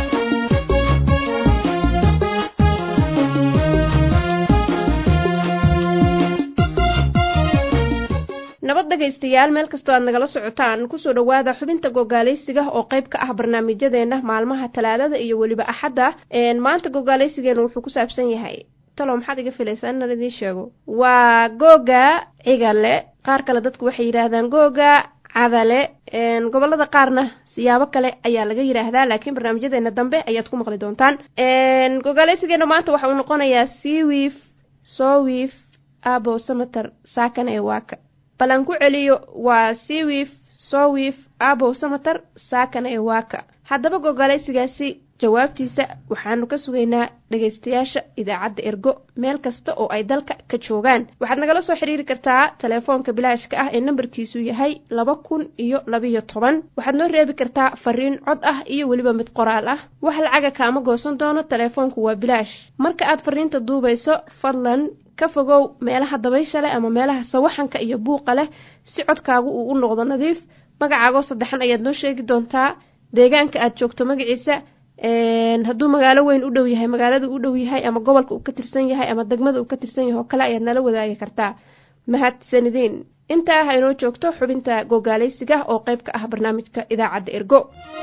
nabad dhagaystayaal meel kastoo aad nagala socotaan kusoo dhawaada xubinta gogaalaysiga oo qayb ka ah barnaamijyadeena maalmaha talaadada iyo weliba axadda maanta gogaalaysigeena wuxuu ku saabsan yahay talo maxaad iga filaysaa inaan idiin sheego waa googa cigale qaar kale dadku waxay yidhaahdaan googa cadale gobolada qaarna siyaabo kale ayaa laga yidhaahdaa laakiin barnaamijyadeena dambe ayaad ku maqli doontaan gogaalaysigeena maanta waxa uu noqonayaa siwiif sowiif abo samater saakan ee waaka balan ku celiyo waa siwiif sowiif abo samater saakan ee waaka haddaba gogaalaysigaasi jawaabtiisa waxaanu ka sugaynaa dhagaystayaasha idaacadda ergo meel kasta oo ay dalka ka joogaan waxaad nagala soo xiriiri kartaa telefoonka bilaashka ah ee nambarkiisu yahay laba kun iyo labiyo toban waxaad noo reebi kartaa fariin cod ah iyo weliba mid qoraal ah wax lacaga kaama goosan doono telefoonku waa bilaash marka aad fariinta duubayso fadlan ka fogow meelaha dabaysha leh ama meelaha sawaxanka iyo buuqa leh si codkaagu uu u noqdo nadiif magacaago saddexan ayaad noo sheegi doontaa deegaanka aad joogto magaciisa hadduu magaalo weyn u dhow yahay magaalada u dhow yahay ama gobolka uu ka tirsan yahay ama degmada uu ka tirsan yahay oo kale ayaad nala wadaagi kartaa mahadsanidin intaa ha inoo joogto xubinta gogaalaysiga oo qayb ka ah barnaamijka idaacadda ergo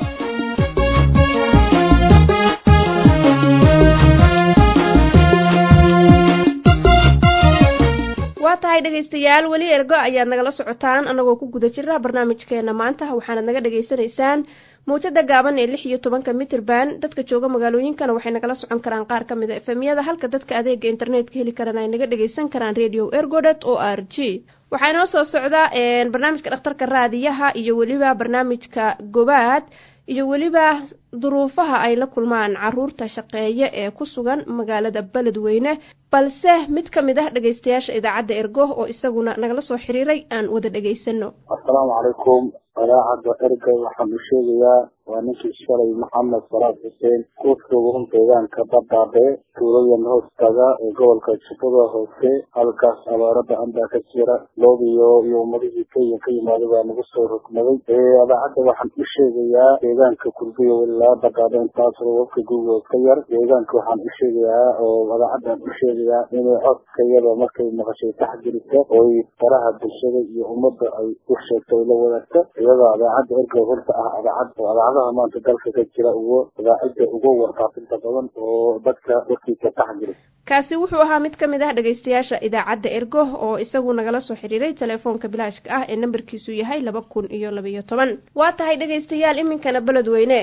waa tahay dhagaystayaal weli ergo ayaad nagala socotaan anagoo ku guda jira barnaamijkeena maanta waxaanad naga dhageysanaysaan mawjada gaaban ee lix iyo tobanka mitrban dadka jooga magaalooyinkana waxay nagala socon karaan qaar kamid a efemyada halka dadka adeega internetka heli karaan ay naga dhagaysan karaan radio ergo dot o r g waxaa inoo soo socda barnaamijka dhakhtarka raadiyaha iyo weliba barnaamijka gobaad iyo weliba duruufaha ay la kulmaan caruurta shaqeeye ee ku sugan magaalada beledweyne balse mid ka mid ah dhagaystayaasha idaacadda ergo oo isaguna nagala soo xiriiray aan wada dhageysano
assalaamu calaykum idaacadda ergo waxaan u sheegayaa waa ninkii shalay maxamed salaad xuseen kuusugan deegaanka badaabe tuulayan hoostaga ee gobolka jubbada hoose halkaas abaarada anbaa ka jira loobiyo iyo ummadihii kenya ka yimaaday baa nagu soo rogmaday idaacadda waxaan u sheegayaa deegaanka kurbiyo ilaa badaabe intaas wabka guugood ka yar deegaanka waxaan u sheegayaa oo idaacaddan u sheegayaa inay codkayada markay maqashay taxgeliso oy faraha bulshada iyo ummadda ay u sheegto ay la wadaagto iyadoo idaacadda ergo horta ah idaacad oo idaacadaha maanta dalka ka jira ugu idaacadda ugu warfaafinta badan oo dadka warkiisa taxgeliso
kaasi wuxuu ahaa mid ka mid ah dhagaystayaasha idaacadda ergo oo isagu nagala soo xiriiray telefoonka bilaashka ah ee nambarkiisu yahay laba kun iyo labiyo toban waa tahay dhagaystayaal iminkana beledweyne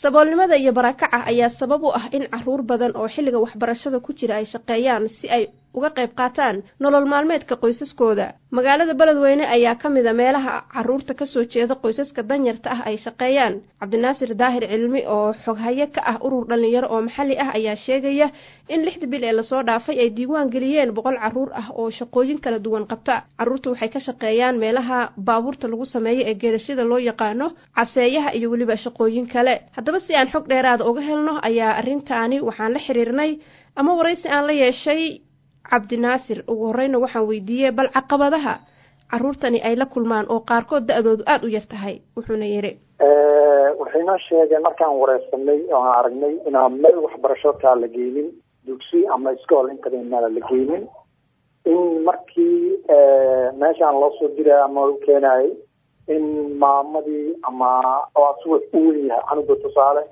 saboolnimada iyo barakaca ayaa sabab u ah in caruur badan oo xilliga waxbarashada ku jira ay shaqeeyaan si ay uga qayb qaataan nolol maalmeedka qoysaskooda magaalada beledweyne ayaa ka mid a meelaha carruurta kasoo jeeda qoysaska danyarta ah ay shaqeeyaan cabdinaasir daahir cilmi oo xoghaye ka ah urur dhalinyaro oo maxalli ah ayaa sheegaya in lixda bil ee lasoo dhaafay ay diiwaan geliyeen boqol carruur ah oo shaqooyin kala duwan qabta carruurta waxay ka shaqeeyaan meelaha baabuurta lagu sameeyo ee geerashada loo yaqaano caseeyaha iyo weliba shaqooyin kale haddaba si aan xog dheeraada uga helno ayaa arrintaani waxaan la xiriirnay ama waraysi aan la yeeshay cabdinaasir ugu horeyna waxaan weydiiyey bal caqabadaha carruurtani ay la kulmaan oo qaarkood da-doodu aada u yar tahay wuxuuna yidhi
waxay noo sheegeen markaan wareysanay oo aan aragnay inaan meel waxbarasho kaa la geynin dugsi ama iskool intaba inaala la geynin in markii meeshaan loo soo diray ama u keenayay in maamadii ama oo asigu u weyn yahay canuga tusaale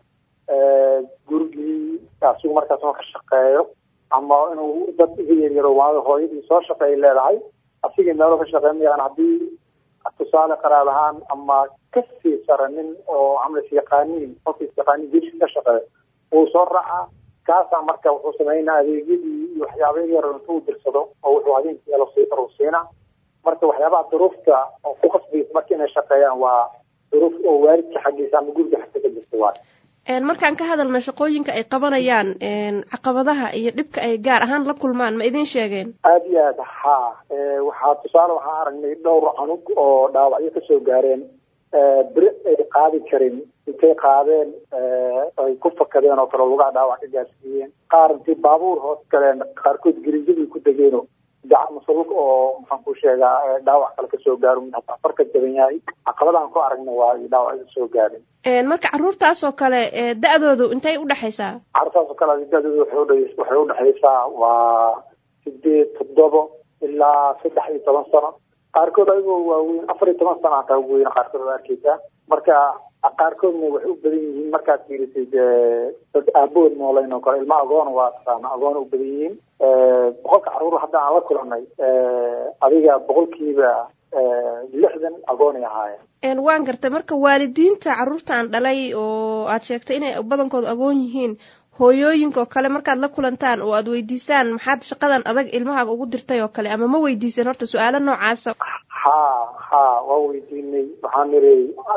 gurigii asigu markaas ma ka shaqeeyo ama inuu dad iga yaryaro waada hooyadii soo shaqeey leedahay asigii meelo ka shaqeynayaan haddii tusaale qaraab ahaan ama kasii sara nin oo amris yaqaaniin qofkiis yaqaaniin geeska ka shaqeeyo uu soo raaca kaasaa marka wuxuu sameynaa adeegyadii iyo waxyaaba yar intuu dirsado oo wuxuu habeenkii elo sii faruusiina marka waxyaabaha duruufta oo ku qasbaysa marka inay shaqeeyaan waa duruuf oo waalidka xaggiisa ama guriga xagga ka jirta waay
markaan ka hadalna shaqooyinka ay qabanayaan caqabadaha iyo dhibka ay gaar ahaan la kulmaan ma idin sheegeen
aada iyo aad haa waxaa tusaale waxaan aragnay dhowr canug oo dhaawacyo kasoo gaareen beri ay qaadi karin intay qaadeen ay ku fakadeen oo kale lugaha dhaawac ka gaarsiiyeen qaar intay baabuur hoos galeen qaarkood gerinjadii ku degeeno daca masalug oo maxaan ku sheegaa dhaawac kale kasoo gaaro hataa farka jaban yahay caqabadaan ku aragna waa dhaawac kasoo gaareen
marka carruurtaas oo kale da-doodu intay udhexaysaa
carruurtaas oo kale da-doodu waxay waxay udhexaysaa waa sideed toddobo ilaa saddex iyo toban sano qaarkood ayagoo waaweyn afar iyo toban sano hataa ugu weyn qaarkood waa arkeysaa marka qaarkoodna waxay u badan yihiin markaad fiirisay dad aabood noolayn oo kale ilma agoona waa taqaana agoona u badan yihiin boqolka carruur hadda aan la kulanay adiga boqolkiiba lixdan agoonay ahaayeen
waan gartay marka waalidiinta carruurtaan dhalay oo aad sheegtay inay badankoodu agoon yihiin hooyooyinka oo kale markaad la kulantaan oo aad weydiisaan maxaad shaqadan adag ilmahaaga ugu dirtay oo kale ama ma weydiiseen horta su-aalo noocaasa
ha ha waa weydiinay waxaan niri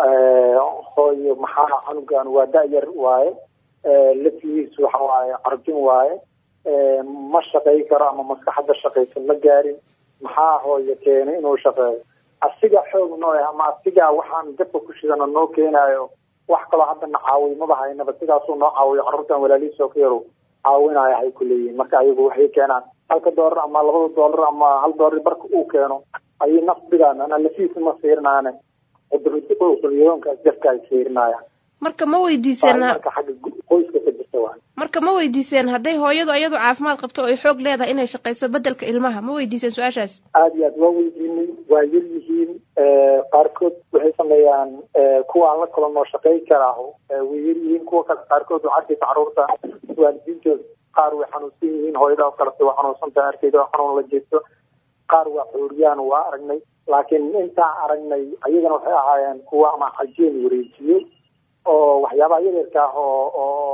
hooyo maxaa canugan waa da-yar waaye lafihiis waxa waaye carjin waaye ma shaqey karo ama maskaxadda shaqaysan ma gaarin maxaa hooyo keenay inuu shaqeeyo asiga xoog noo ama asiga waxaan dadka ku shidano noo keenayo wax kaloo hadda na caawiy maba haynaba sidaasuu noo caawiyo carruurtan walaalihiisoo ka yaro caawinaya hay ku leeyihin marka ayagu waxay keenaan halka doolar ama labada doolar ama hal doolar barka uu keeno ayay nafdigaan ana lafiisa ma fiirinaane quduryoonkaas jafka ay fiirinayaan
marka ma weydiiseen
marka xagga qoyska ka jirta waa
marka ma weydiiseen hadday hooyadu iyadu caafimaad qabto oo ay xoog leedahay inay shaqayso bedelka ilmaha ma weydiiseen su-aashaas
aada iyo aad waa weydiinay waa yar yihiin qaarkood waxay sameeyaan kuwa aan la kulanoo shaqey karaaho way yar yihiin kuwa kale qaarkood waa arkaysa carruurta waalidiintooda qaar way xanuunsan yihiin hooyada oo kalete waa xanuunsantaha arkeyda oo xanuun la jeesto qaar waa xooriyaan waa aragnay laakiin intaan aragnay ayagana waxay ahaayeen kuwa ama xajeen wareejiyey oo waxyaabaha yaryarka ah oo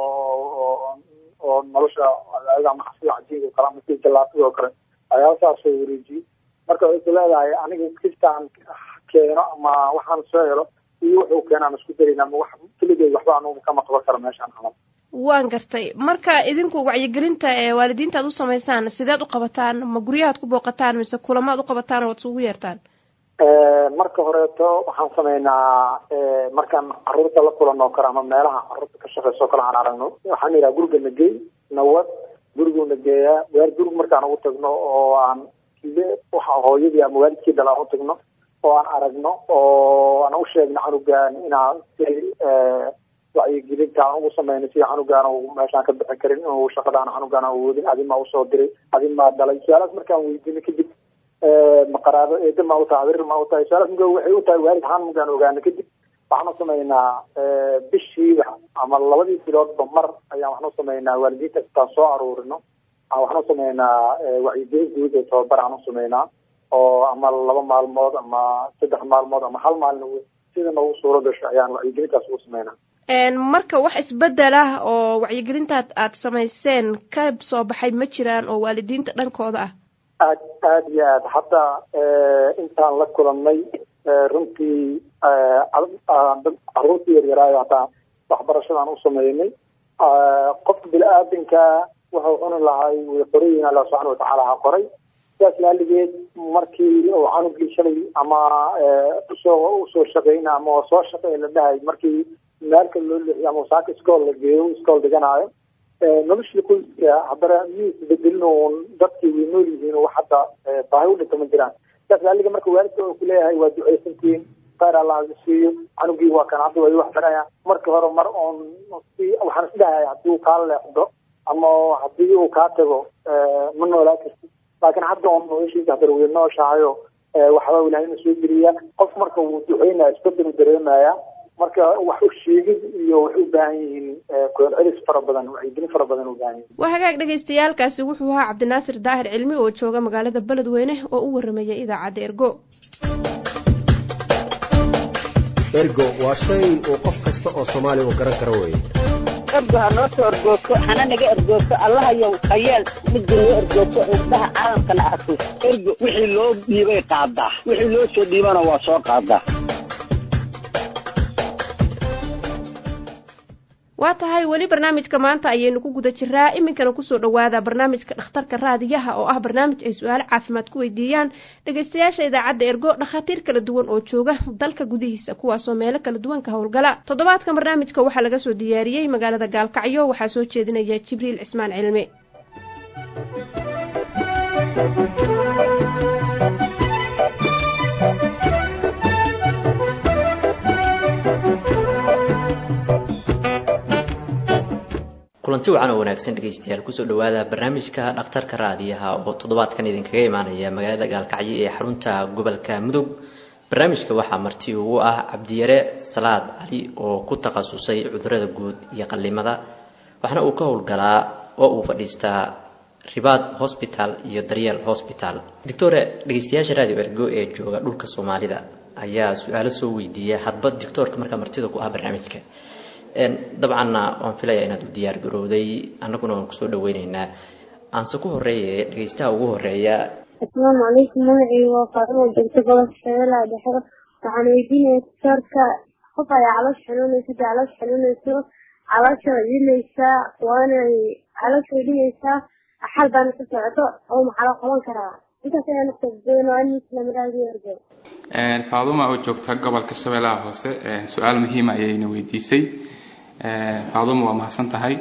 oo oo nolosha ama xasiga cajiinka kale ama sida jalaatida oo kale waxyaaba saasoo wareejiyey marka waxay leedahay aniga kistaan keeno ama waxaan soo helo iyo wuxuu keenaan isku darayna ama wax keligeed waxba anugu kama qaban karo meeshaan camal
waan gartay marka idinku wacyigelinta ee waalidiinta aad u samaysaan sideed u qabataan ma guryahaad ku booqataan mise kulamaad u qabataan oo ad isugu yeertaan
marka horeeto waxaan sameynaa markaan carruurta la kulan oo kale ama meelaha carruurta ka shaqeyso o kale aan aragno waxaan idhaha guriga nagey nawad guriguu nageeyaa waar gurig markaan ugu tagno oo aan waxa hooyadii ama waalidkii dhala aan u tagno oo aan aragno oo aan u sheegno canugan inaan si wacyigelinta aan ugu sameyno si canugaan u meeshaan ka bixi karin inuu shaqadaan canugaan awoodin adimaa usoo diray adimaa dhalay su-aalaas markaan weydiino kadib ma qaraabo eeda ma utahay adeer ma utahay su-aalaas marka waxay u tahay waalid ahaan markaan ogaano kadib waxaan u sameynaa bishiiba ama labadii biloodba mar ayaan waxaan u sameynaa waalidiinta intaan soo aruurino waxaan u sameynaa wacyigelin guud ee tababar aan u sameynaa oo ama laba maalmood ama saddex maalmood ama hal maalin sida noogu suuro gasho ayaan wacyigelintaas ugu sameynaa
een marka wax isbedel ah oo wacyigelinta aad samayseen ka soo baxay ma jiraan oo waalidiinta dhankooda ah
aad aad iyo aad hadda intaan la kulannay runtii caruurtii yaryaraay hataa waxbarashadaan u sameynay qofka bini-aadanka wuxuu cuni lahay way qorayiin alla subxaana watacaala ha qoray sidaas laaligeed markii uu canugii shalay ama usoo usoo shaqeyna ama soo shaqeey la dhahay markii meelka loo leexiyo ama saaka iskool la geeyo iskool dhiganaayo nolosha qoyska haddana miyuu isbedelin uun dadkii way nool yihiin wax hadda baahi u dhinta ma jiraan sidaas laaliga marka waalidka uu kuleeyahay waa duceysantiin khayr allah siiyo canugii waa kan hadda way wax baraya marka hore mar oon waxaan isdhahay haddii uu kaa leexdo ama haddii uu kaa tago ma noolaa kartid laakiin hadda oon noloshiisa haddana way nooshahayo waxbaa ilaahayna soo geliya qof marka uu duceynaya isbedel dareemaya marka wax u sheegid iyo wax u baahan yihiin koolcelis fara badan wacyigelin fara badan u baahan yihiin
waa hagaag dhagaystayaalkaasi wuxuu ahaa cabdinaasir daahir cilmi oo jooga magaalada beledweyne oo u warramaya idaacadda ergo
ergo waa shay uu qof kasta oo soomaali u garan karo weeye
ergo ha noo soo ergooto hana naga ergooto allahayow hayeel midda noo ergooto indhaha caalamkana arko ergo wixii loo dhiibay qaadaa wixii loo soo dhiibana waa soo qaadaa
waa tahay weli barnaamijka maanta ayaynu ku guda jiraa iminkana kusoo dhawaada barnaamijka dhakhtarka raadiyaha oo ah barnaamij ay su-aalo caafimaad ku weydiiyaan dhegaystayaasha idaacadda ergo dhakhaatiir kala duwan oo jooga dalka gudihiisa kuwaasoo meelo kala duwan ka howlgala toddobaadkan barnaamijka waxaa laga soo diyaariyey magaalada gaalkacyo waxaa soo jeedinaya jibriil cismaan cilmi
kulanti wacan oo wanaagsan dhegeystayaal kusoo dhawaada barnaamijka dhakhtarka raadiyaha oo toddobaadkan idinkaga imaanaya magaalada gaalkacyo ee xarunta gobolka mudug barnaamijka waxaa marti ugu ah cabdiyare salaad cali oo ku takhasusay cudurrada guud iyo qallimada waxaana uu ka howlgalaa oo uu fadhiistaa ribaad hospital iyo daryeel hospital doctore dhegeystayaasha radio ergo ee jooga dhulka soomaalida ayaa su-aalo soo weydiiya hadba doctorka markaa martida ku ah barnaamijka dabcanna waan filaya inaad u diyaar garowday annaguna waan kusoo dhaweyneynaa aanse ku horeeye dhegeystaha ugu horeeya
asalaamu calaykum magacayga waa faadimo joogto gobolka shabeellaha dhexe waxaan weydiinaya doctorka qof ayaa caloosha xanuunaysa dee caloosha xanuunayso caloosha dhimaysaa waanay caloosha dhimaysaa xal baana ka socoto oo maxaa la qaban karaa intaas ayaa naftadoonaanislamaraadiyo
faaduma oo joogta gobolka shabeellaha hoose su-aal muhiima ayayna weydiisay faaduma waa mahadsan tahay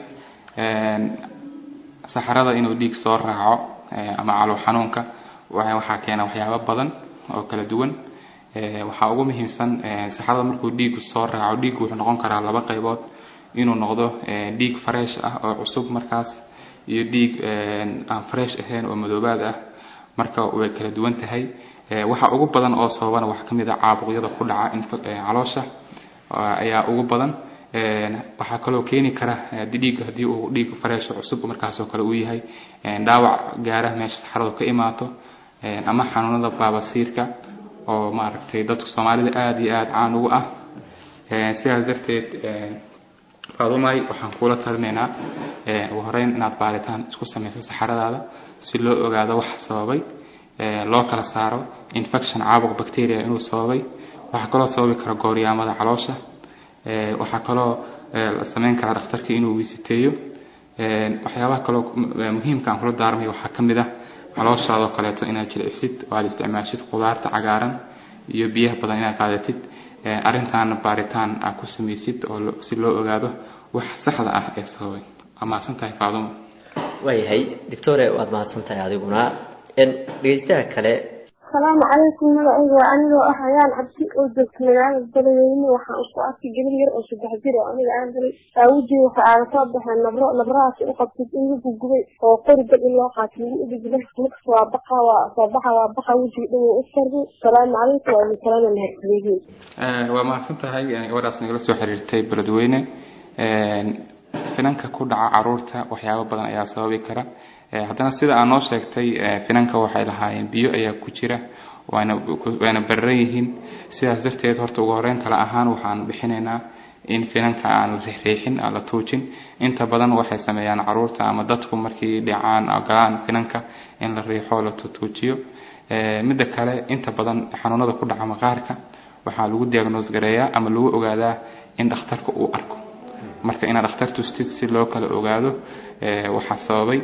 saxarada inuu dhiig soo raaco ama calool xanuunka waxaa keena waxyaabo badan oo kala duwan waxaa ugu muhiimsan saxarada markuu dhiigu soo raaco dhiigu wuxuu noqon karaa laba qaybood inuu noqdo dhiig fresh ah oo cusub markaas iyo dhiig aan fresh ahayn oo madoobaad ah marka way kala duwan tahay waxa ugu badan oo sababana waxa kamid ah caabuqyada ku dhaca caloosha ayaa ugu badan waxaa kaloo keeni kara dhiig hadii uu dhiig fresh cusub markaas oo kale uu yahay dhaawac gaara meesha saxaradu ka imaato ama xanuunada baabasiirka oo maaragtay dadka Soomaalida aad iyo aad caan ugu ah sidaas darteed faadumay waxaan kula talinaynaa ugu horeyn inaad baaritaan isku sameyso saxaradaada si loo ogaado wax sababay loo kala saaro infection caabuq bacteria inuu sababay waxa kaloo sababi kara gooryaamada caloosha waxa kaloo la sameyn kara dhakhtarka inuu wiisiteeyo waxyaabaha kaloo muhiimka ah kula daarmay waxa kamid ah calooshaada oo kaleeto inaad jilcisid oo aad isticmaashid khudaarta cagaaran iyo biyaha badan inaad qaadatid arrintan baaritaan aad ku sameysid oo si loo ogaado wax saxda ah ee sababay ama santahay faadumo
waayahay doctore waad mahadsantahay adiguna in dhegeystaha kale
السلام عليكم magacayga waa anigoo ah ayaan cabsi oo joogto magaalada Beledweyne waxaan isku arkay gabar yar oo saddex jir oo aniga aan dhalay aawudii waxa aan soo baxay nabro nabrahaas u qabtay in lagu gubay oo qoriga in loo qaatay lagu dhigay markaas waa baqa waa soo baxa waa baqa wajiga dhow u sarbi salaam calaykum wa salaam alaykum
ee waa mahadsantahay wadaas nagala soo xiriirtay Beledweyne ee finanka ku dhaca caruurta waxyaabo badan ayaa sababi kara haddana sida aan noo sheegtay finanka waxay lahaayeen biyo ayaa ku jira waana waana baran yihiin sidaas darteed horta ugu horeyn tala ahaan waxaan bixinaynaa in finanka aan riixin aan la tuujin inta badan waxay sameeyaan caruurta ama dadku markii dhacaan galaan finanka in la riixo la tuujiyo midda kale inta badan xanuunada ku dhaca maqaarka waxaa lagu diagnose gareeyaa ama lagu ogaadaa in dhakhtarka uu arko marka in dhakhtar tustid si loo kala ogaado waxa sababay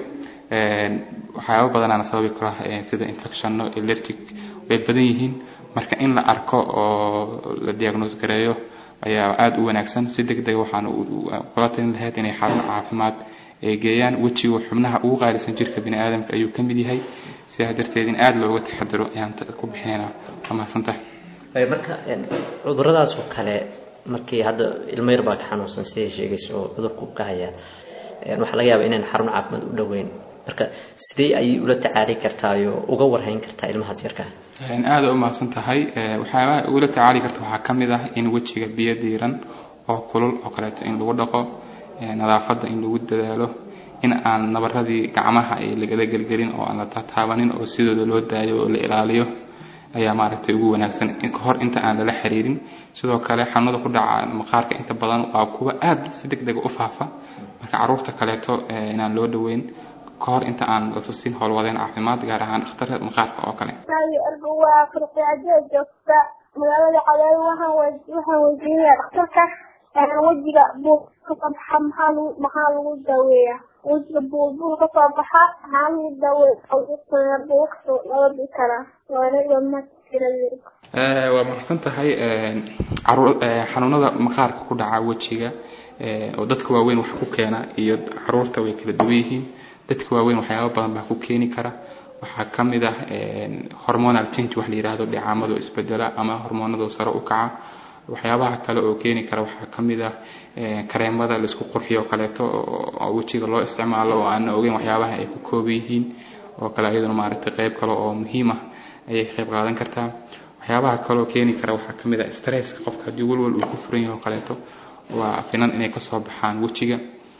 waxyaabo badan aan sababi karo sida infection allergic way badan yihiin marka in la arko oo la diagnose gareeyo ayaa aad u wanaagsan si degdeg waxaan kula talin lahayd inay xarun caafimaad ay geeyaan wajiga xubnaha ugu qaalisan jirka bini'aadamka ayuu ka mid yahay sidaa darteed in aad looga taxadaro ayaan ku bixinayna
amaasantay marka cuduradaas oo kale markii hadda ilmo yar baa ka xanuunsan sida sheegayso oo cudurku ka haya waxa laga yaabaa inaan xarun caafimaad u dhaweyn marka sidee ay ula tacaali kartaa iyo uga warhayn kartaa ilmahaas yarka
in aad u maasan tahay waxa ula tacaali kartaa waxa kamid ah in wajiga biyo diiran oo kulul oo kale in lagu dhaqo nadaafada in lagu dadaalo in aan nabaradii gacmaha ay laga galgalin oo aan la tataabanin oo sidoo loo daayo oo la ilaaliyo ayaa maaragtay ugu wanaagsan in hor inta aan la xiriirin sidoo kale xanuunada ku dhaca maqaarka inta badan waa kuwa aad si degdeg u faafa marka caruurta kaleeto inaan loo dhaweyn kahor inta aan la tusin howlwadeen caafimaad gaar ahaan dhakhtarka maqaarka oo kale
waa farqiyadeed joogta magaalada Cadaad waxaan waxaan weydiinayaa dhakhtarka wajiga buu ka baxa maxaa lagu daweeyaa wajiga buu buu ka soo baxa maxaa lagu daweeyaa oo buu soo laba kara waa ma tirada
ee waa maxsan tahay caruur xanuunada maqaarka ku dhaca wajiga oo dadka waaweyn wax ku keena iyo caruurta way kala duwan yihiin dadka waaweyn waxyaabo badan baa ku keeni kara waxa kamid ah hormonal change wax la yiraahdo dhicaamado isbedela ama hormoonada sare u kaca waxyaabaha kale oo keeni kara waxa kamid ah kareemada la isku qurxiyo kaleeto oo wajiga loo isticmaalo oo aan ogeyn waxyaabaha ay ku kooban yihiin oo kale ayaduna maaragtay qayb kale oo muhiim ah ayay qayb qaadan kartaa waxyaabaha kale oo keeni kara waxa kamid ah stress qofka hadii walwal uu ku furan yahay kaleeto waa finan inay ka soo baxaan wajiga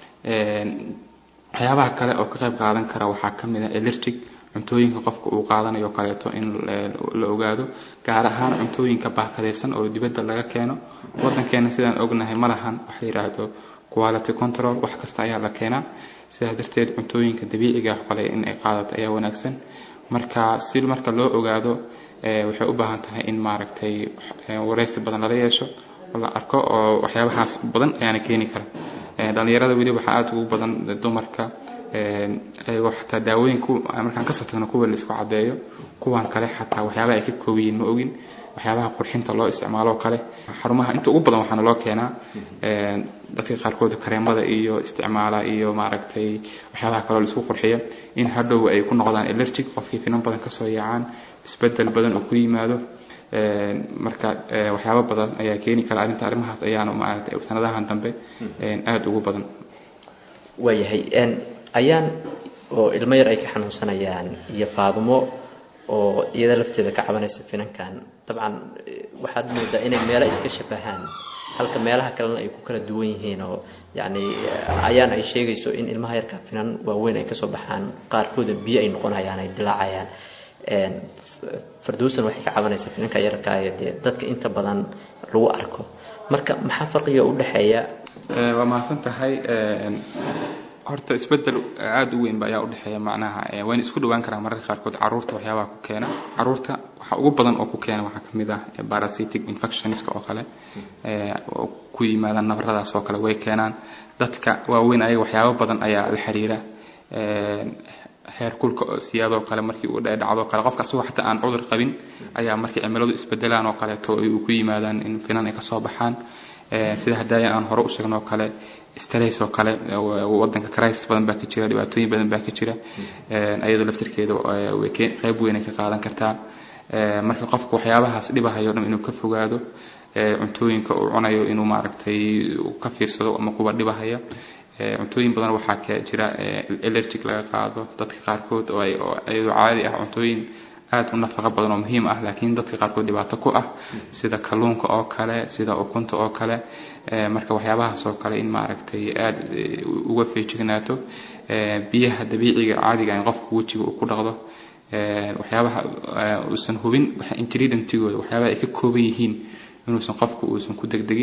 waxyaabaha kale oo ka qayb qaadan kara waxa kamid ah allergic cuntooyinka qofka uu qaadanayo kaleeto in la ogaado gaar ahaan cuntooyinka baakadeysan oo dibadda laga keeno wadankeena sidaan ognahay ma lahan wax la yiraahdo quality control wax kasta ayaa la keenaa sidaa darteed cuntooyinka dabiiciga ah kale in ay qaadato ayaa wanaagsan marka si marka loo ogaado waxay u baahan tahay in maaragtay wareysi badan la yeesho oo la arko oo waxyaabahaas badan ayaan keeni kara dhalinyarada weli waxa aad ugu badan dumarka ee waxa daawooyinku markaan ka soo tagno kuwa la isku cadeeyo kuwan kale xataa waxyaabaha ay ka koobiyiin ma ogin waxyaabaha qurxinta loo isticmaalo kale xarumaha inta ugu badan waxaana loo keenaa ee dadka qaarkood kareemada iyo isticmaala iyo maaragtay waxyaabaha kale la isku qurxiyo in hadhow ay ku noqdaan allergic qofkii finan badan ka soo yaacaan isbedel badan oo ku yimaado ee marka waxyaabo badan ayaa keeni kara arinta arrimahaas ayaana maaragtay sanadahan dambe ee aad ugu badan
wayahay een ayaan oo ilmo yar ay ka xanuunsanayaan iyo faadumo oo iyada lafteeda ka cabanaysa finankan dabcan waxaad moodaa inay meelo iska shabahaan halka meelaha kalena ay ku kala duwan yihiin oo yani ayaan ay sheegayso in ilmaha yarka finan waaweyn ay ka soo baxaan qaarkood biyo ay noqonayaan ay dilaacayaan een fardoosan waxay ka cabanaysaa finanka yarka ay dadka inta badan lagu arko marka maxaa farqiga u dhaxeeya
waa maasan tahay horta isbedel aad u weyn baa ayaa u dhaxeeya macnaha waan isku dhawaan karaa mararka qaarkood caruurta waxyaabaha ku keena caruurta waxa ugu badan oo ku keena waxa kamid ah parasitic infections oo kale ee ku yimaadaan nabaradaas oo kale way keenaan dadka waaweyn ay waxyaabo badan ayaa la xiriira ee heer kulka siyaado kale markii uu dhacdo kale qofka soo xataa aan cudur qabin ayaa markii cimiladu isbedelaan oo kale too ay ku yimaadaan in finan ay ka soo baxaan ee sida hadaya aan hore u sheegno kale stress oo kale wadanka crisis badan baa ka jira dhibaatooyin badan baa ka jira ee ayadoo laftirkeeda way qayb weyn ka qaadan kartaa ee marka qofku waxyaabahaas dhibahayo dhan inuu ka fogaado ee cuntooyinka uu cunayo inuu maaragtay ka fiirsado ama kuwa dhibahaya ee cuntooyin badan waxa ka jira allergic laga qaado dadka qaarkood oo ay ayadoo caadi ah cuntooyin aad u nafaqo badan oo muhiim ah laakiin dadka qaarkood dhibaato ku ah sida kalluunka oo kale sida ukunta oo kale ee marka waxyaabahaas oo kale in maaragtay aad uga feejignaato ee biyaha dabiiciga caadiga ah qofku wajiga uu ku dhaqdo ee waxyaabaha uusan hubin waxa ingredient-igooda waxyaabaha ay ka kooban yihiin inuusan qofku uusan ku degdegin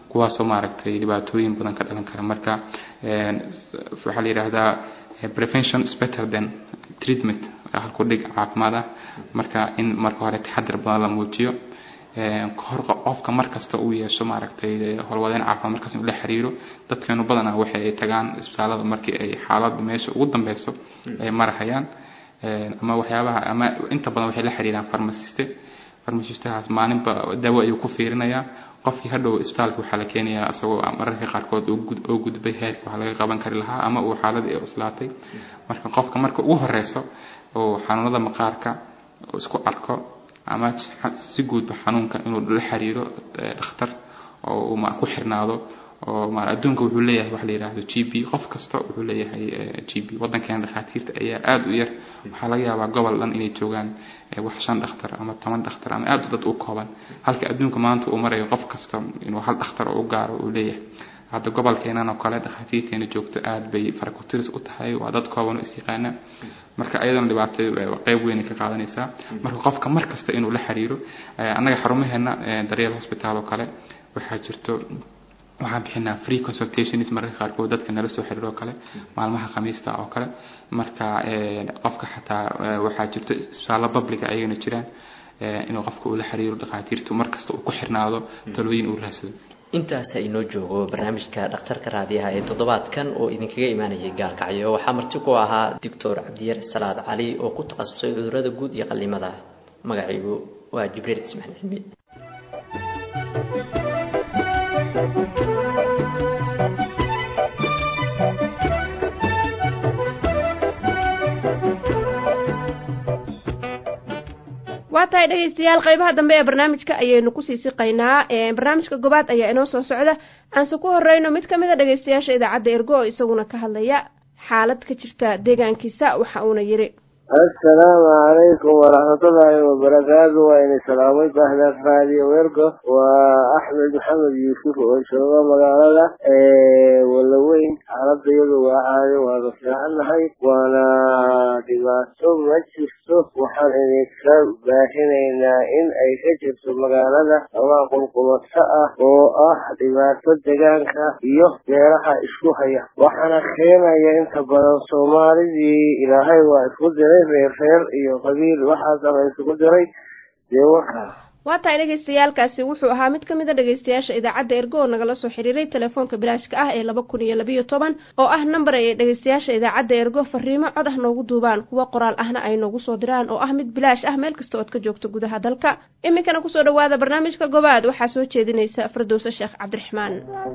kuwaasoo maaragtay dhibaatooyin badan ka dhalan kara. Marka waxaa la yidhaahdaa prevention is better than treatment, halku dhig caafimaad ah. Marka in marka hore taxadar badan la muujiyo, kahor qofka markasta uu yeesho maaragtay howlwadeen caafimaad markaas inuu la xiriiro. Dadkeenu badanaa waxay ay tagaan isbitaalada markii ay xaalad meesha ugu dambeyso ay marahayaan, ama waxyaabaha ama inta badan waxay la xiriiraan pharmacist. Pharmacistahaas maalinba daawo ayuu ku fiirinayaa. qofkii hadhow isbitaalka waxaa la keenayaa asagoo mararka qaarkood oo gudbay heerka waxa laga qaban kari lahaa ama uu xaaladii ay uslaatay. Marka qofka marka ugu horeyso oo xanuunada maqaarka isku arko ama si guud xanuunka inuu la xiriiro dhakhtar oo ma ku xirnaado oo ma adduunka wuxuu leeyahay wax la yiraahdo G P. qof kasta wuxuu leeyahay G P. wadankan dhakhaatiirta ayaa aad u yar, waxa laga yaabaa gobol dhan inay joogaan wax shan dhakhtar ama toban dhakhtar ama aad dad u kooban, halka adduunka maanta uu marayo qof kasta inuu hal dhakhtar u gaaro uu leeyahay. hadda gobolkeena oo kale dhakhaatiirteena joogto aad bay farqotiris u tahay, waa dad kooban oo is yaqaana. marka ayadana dhibaatada qayb weyn ka qaadanaysa. marka qofka markasta inuu la xiriiro. anaga xarumaheena Daryeel Hospital oo kale waxaa jirto waxaan bixinaa free consultations mararka qaarkood dadka nala soo xiriiro kale maalmaha khamiista oo kale. marka qofka xataa waxaa jirto isbitaallo public ayagana jiraan inuu qofka uu la xiriiro dhakhaatiirtu markasta uu ku xirnaado talooyin uu raadsado.
intaas inoo joogo barnaamijka dhakhtarka raadiyaha ee toddobaadkan oo idinkaga imaanayay Gaalkacyo. waxaa marti ku ahaa Doctor Cabdiyar Salaad Cali oo ku takhasusay cudurrada guud iyo qalliimada. magacaygu waa Jibriil Ismail Ximi.
waatahay dhageystayaal qaybaha dambe ee barnaamijka ayaynu ku sii siqaynaa. barnaamijka gobaad ayaa inoo soo socda. aanse ku horeyno mid ka mid a dhageystayaasha idaacadda Ergo oo isaguna ka hadlaya xaalad ka jirta deegaankiisa. waxa uuna yiri:
السلام عليكم ورحمة الله وبركاته. وإن سلامي بهذا فادي ويرقى وأحمد محمد يوسف وشوغا مقالة إيه ولوين عرب يدو وعالي ورفع النحي وانا دباسو مجلسو وحر إنكسر باهنينا إن أي كجرس مقالة أواقل قمصاء وآه دباسو دقانكا يوه جيرها إشكوحيا وحنا خينا ينك بنا صومالي دي إلهي وإسكو reer iyo qabiil waxa ay isugu diray deewaha.
waatahay dhageystayaalkaasi wuxuu ahaa mid ka mid a dhageystayaasha idaacadda Ergo oo nagala soo xiriiray telefoonka bilaashka ah ee laba kun iyo laba iyo toban oo ah number ay dhageystayaasha idaacadda Ergo fariimo cod ah noogu duubaan, kuwa qoraal ahna ay noogu soo diraan, oo ah mid bilaash ah meel kasta oo aad ka joogto gudaha dalka. iminkana ku soo dhawaada barnaamijka gobaad. waxaa soo jeedinaysa Firdowsa Sheekh Cabdiraxmaan.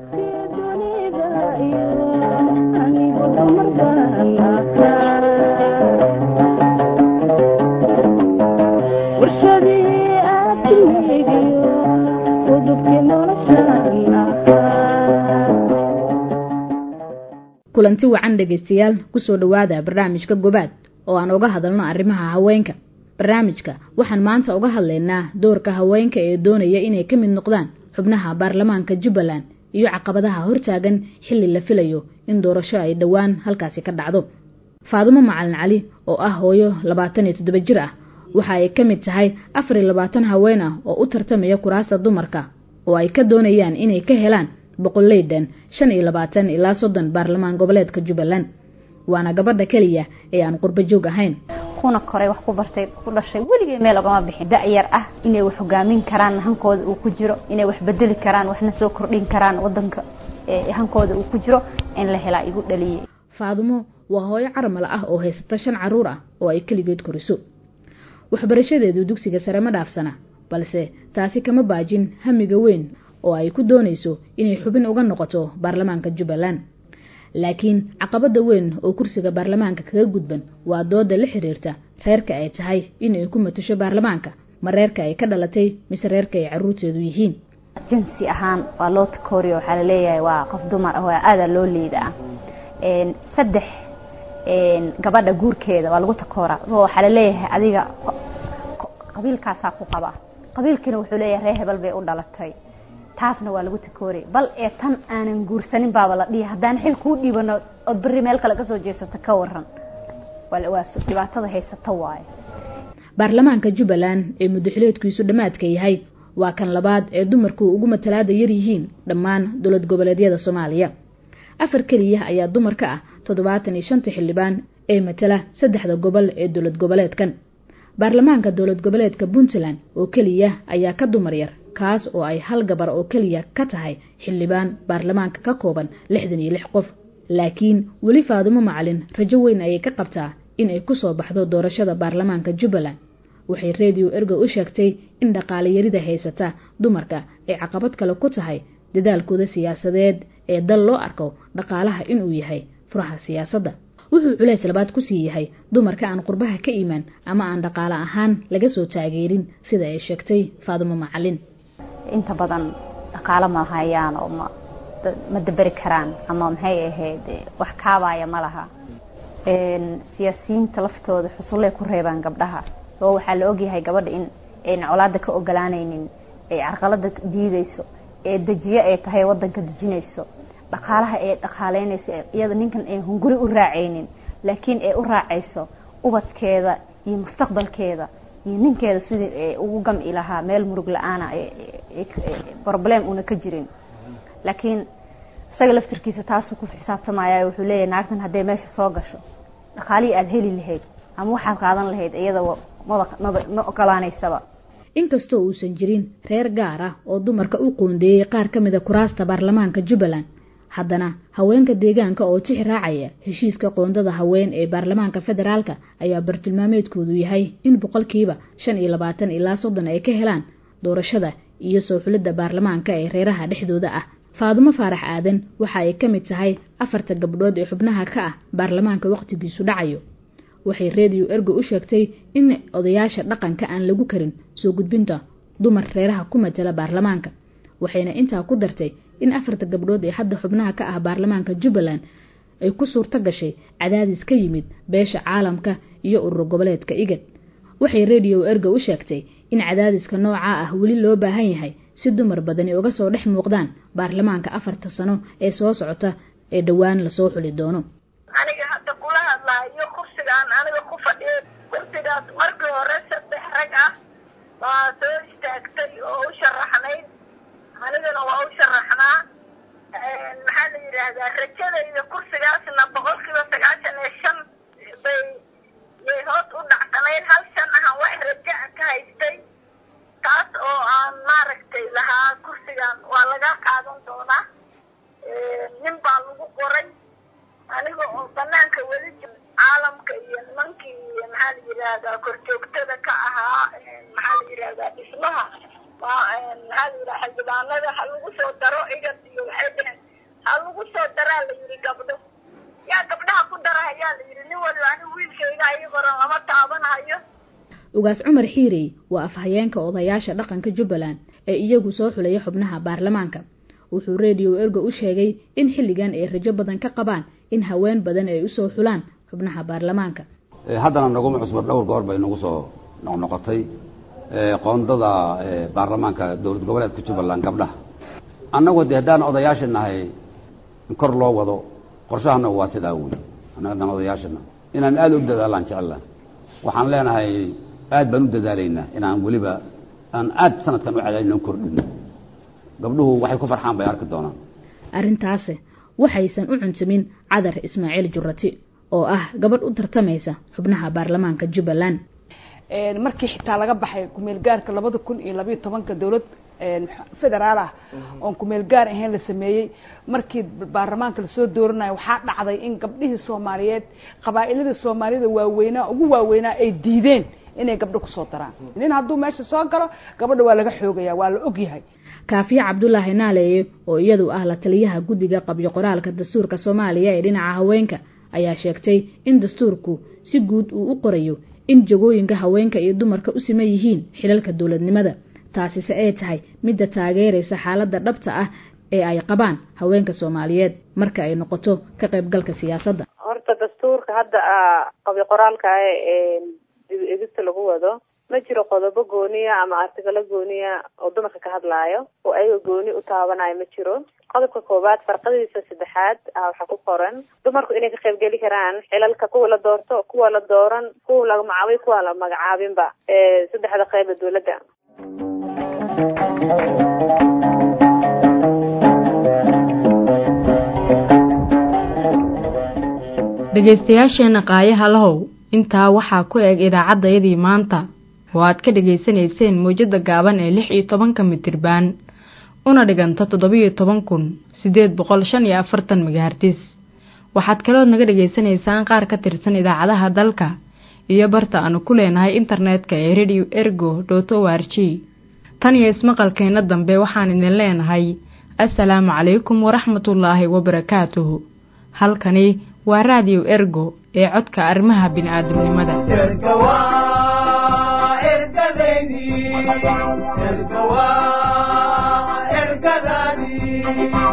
kulanti wacan dhageystayaal, kusoo dhawaada barnaamijka gobaad oo aan uga hadalno arrimaha haweenka. barnaamijka waxaan maanta uga hadlaynaa doorka haweenka ee doonaya inay ka mid noqdaan xubnaha baarlamaanka Jubbaland iyo caqabadaha hortaagan xilli la filayo in doorasho ay dhawaan halkaasi ka dhacdo. Faadumo Macalin Cali oo ah hooyo labaatan iyo toddoba jir ah waxa ay ka mid tahay afar iyo labaatan haween ah oo u tartamaya kuraasta dumarka oo ay ka doonayaan inay ka helaan boqoleydan shan iyo labaatan ilaa soddon baarlamaan goboleedka Jubbaland. waana gabadha kaliya ee aan qurba joog ahayn,
kuna koray wax ku bartay ku dhashay weligeed meel ogama bixin. da'yar ah inay wax hogaamin karaan hankooda uu ku jiro, inay wax bedeli karaan, waxna soo kordhin karaan wadanka ee hankooda uu ku jiro in la hela igu dhaliyay.
Faadumo waa hooyo carmal ah oo haysata shan caruur ah oo ay kaligeed koriso. waxbarashadeedu dugsiga sare ma dhaafsana, balse taasi kama baajin hamiga weyn oo ay ku doonayso inay xubin uga noqoto baarlamaanka Jubbaland. laakiin caqabada weyn oo kursiga baarlamaanka kaga gudban waa dooda la xiriirta reerka ay tahay inay ku matasho baarlamaanka, ma reerka ay ka dhalatay mise reerka ay caruurteedu yihiin.
jinsi ahaan waa loo takooriyo, waxaa la leeyahay waa qof dumar ah oo aad loo liidaa. een saddex een gabadha guurkeeda waa lagu takooraa, waxaa la leeyahay adiga qabiilkaasa ku qaba, qabiilkina wuxuu leeyahay reer hebel bay u dhalatay, taasna waa lagu takooray. bal ee tan aanan guursanin baaba la dhiyay haddaan xil ku dhiibano oo bari meel kale ka soo jeesato ka waran. wala waa dhibaatada haysata waaye.
baarlamaanka Jubbaland ee muddaxileedkiisu dhamaadka yahay waa kan labaad ee dumarku ugu matalaada yar yihiin dhammaan dowlad goboleedyada Soomaaliya. afar kaliya ayaa dumar ka ah toddobaatan iyo shan xildhibaan ee matala saddexda gobol ee dowlad goboleedkan. baarlamaanka dowlad goboleedka Puntland oo kaliya ayaa ka dumar yar, kaas oo ay hal gabar oo kaliya ka tahay xildhibaan baarlamaanka ka kooban lixdan iyo lix qof. laakiin weli Faadumo Macalin rajo weyn ayay ka qabtaa in ay ku soo baxdo doorashada baarlamaanka Jubbaland. waxay Radio Ergo u sheegtay in dhaqaale yarida haysata dumarka ay caqabad kale ku tahay dadaalkooda siyaasadeed ee dal loo arko dhaqaalaha inuu yahay furaha siyaasadda. wuxuu culays labaad ku sii yahay dumarka aan qurbaha ka iman ama aan dhaqaale ahaan laga soo taageerin sida ay sheegtay Faadumo Macalin.
inta badan dhaqaale ma hayaan oo ma ma dabari karaan ama maxay ahayd wax kaabaya ma laha. een siyaasiyiinta laftooda xusullay ku reebaan gabdhaha. soo waxaa la ogyahay gabadha in ay colaada ka ogolaanaynin, ay carqalada diidayso, ee dajiye ay tahay wadanka dajinayso, dhaqaalaha ay dhaqaaleynayso iyada ninkan ay hunguri u raacaynin, laakiin ay u raacayso ubadkeeda iyo mustaqbalkeeda iyo ninkeeda sidii ay ugu gam ilaha meel murug la'aan ah problem una ka jirin. laakiin isaga laftirkiisa taas ku xisaabtamaya wuxuu leeyahay naagtan haday meesha soo gasho dhaqaali aad heli lahayd ama waxa qaadan lahayd iyada ma ogolaanaysaba.
inkastoo uusan jirin reer gaar ah oo dumarka u qoondeeyay qaar ka mid ah kuraasta baarlamaanka Jubbaland, haddana haweenka deegaanka oo tixi raacaya heshiiska qoondada haween ee baarlamaanka federaalka ayaa bartilmaameedkoodu yahay in boqolkiiba shan iyo labaatan ilaa soddon ay ka helaan doorashada iyo soo xulidda baarlamaanka ee reeraha dhexdooda ah. Faadumo Faarax Aadan waxa ay ka mid tahay afarta gabdhood ee xubnaha ka ah baarlamaanka waqtigiisu dhacayo. waxay Radio Ergo u sheegtay in odayaasha dhaqanka aan lagu karin soo gudbinta dumar reeraha ku matala baarlamaanka. waxayna intaa ku dartay in afarta gabdhood ee hadda xubnaha ka ah baarlamaanka Jubbaland ay ku suurta gashay cadaadis ka yimid beesha caalamka iyo urur goboleedka IGAD. waxay Radio Ergo u sheegtay in cadaadiska nooca ah weli loo baahan yahay si dumar badan uga soo dhex muuqdaan baarlamaanka afarta sano ee soo socota ee dhawaan la soo xuli doono.
aniga hadda kula hadlaayo kursigaan aniga ku fadhiyo kursigaas markii hore saddex rag ah baa soo istaagtay oo u sharaxnayd, anigana waa u sharaxnaa. maxaa la yidhaahdaa rajadayda kursigaasna boqolkiiba sagaashan iyo shan bay yay hoos u dhacsanayd, hal shan ahaan wax raja ka haystay, taas oo aan maaragtay lahaa kursigan waa laga qaadan doonaa. nin baa lagu qoray aniga oo banaanka weli caalamka iyo nimankii maxaa la yidhaahdaa korjoogtada ka ahaa maxaa la yidhaahdaa dhismaha maxaa la yidhaha xildhibaanada ha lagu soo daro igad iyo waxay dheheen ha lagu soo daraa la yidhi gabdho. yaa gabdhaha ku dara ayaa la yidhi nin waliba aniga wiilkayga iyagoran lama taabanahayo.
Ugaas Cumar Xiirey waa afhayeenka odayaasha dhaqanka Jubbaland ee iyagu soo xulaya xubnaha baarlamaanka. wuxuu Radio Ergo u sheegay in xilligan ay rajo badan ka qabaan in haween badan ay u soo xulaan xubnaha baarlamaanka.
haddana nagu cusub dhowr goor bay nagu soo noqnoqotay qoondada baarlamaanka dowlad goboleedka Jubbaland gabdhaha. annagu haddaan odayaasha nahay kor loo wado qorshahana waa sidaa weyn. annaga odayaashana inaan aad u dadaalaan jecelahay. waxaan leenahay aad baan u dadaalaynaa inaan waliba aan aad sanadkan u cadaadino kordhino. gabdhuhu waxay ku farxaan bay arki doonaan.
arrintaas waxaysan u cuntamin Cadar Ismaaciil Jurati oo ah gabadh u tartamaysa xubnaha baarlamaanka Jubbaland.
een markii xitaa laga baxay kumeel gaarka labada kun iyo laba iyo tobanka dawlad een federaal ah oo kumeel gaar ahayn la sameeyay markii baarlamaanka la soo dooranayo waxa dhacday in gabdhihii Soomaaliyeed qabaa'ilada Soomaalida waaweynaa ugu waaweynaa ay diideen inay gabdho ku soo daraan. nin hadduu meesha soo galo gabadha waa laga xoogaya waa la og yahay.
Kaafiya Cabdullaahi Naaleeye oo iyadu ah la taliyaha guddiga qabyo qoraalka dastuurka Soomaaliya ee dhinaca haweenka ayaa sheegtay in dastuurku si guud uu u qorayo in jagooyinka haweenka iyo dumarka u siman yihiin xilalka dawladnimada. taasi ay tahay mid taageeraysa xaaladda dhabta ah ee ay qabaan haweenka Soomaaliyeed marka ay noqoto ka qaybgalka siyaasadda.
horta dastuurka hadda qabyo qoraalka ee dibista lagu wado ma jiro qodobo gooniya ama artikalo gooniya oo dumarka ka hadlaayo oo ay gooni u taabanayo ma jiro. qodobka koobaad farqadiisa saddexaad waxa ku qoran dumarku inay ka qayb gali karaan xilalka kuwa la doorto, kuwa la dooran, kuwa la magacaabay, kuwa la magacaabinba ee saddexda qayb ee dawladda.
dhegaystayaasheena qaayaha lahow intaa waxaa ku eg idaacaddayadii maanta oo aad ka dhegaysanayseen mowjadda gaaban ee lix iyo tobanka mitirbaan una dhiganta toddobiyo toban kun siddeed boqol shan iyo afartan megahertis waxaad kalood naga dhegaysanaysaan qaar ka tirsan idaacadaha dalka iyo barta aanu ku leenahay internetka ee radio ergo dot o r g tan iyo ismaqalkeenna dambe waxaan idin leenahay assalaamu calaykum waraxmatullaahi wabarakaatuhu halkani waa radio ergo ee codka arrimaha bini'aadamnimada ergadayni ergawa ergadani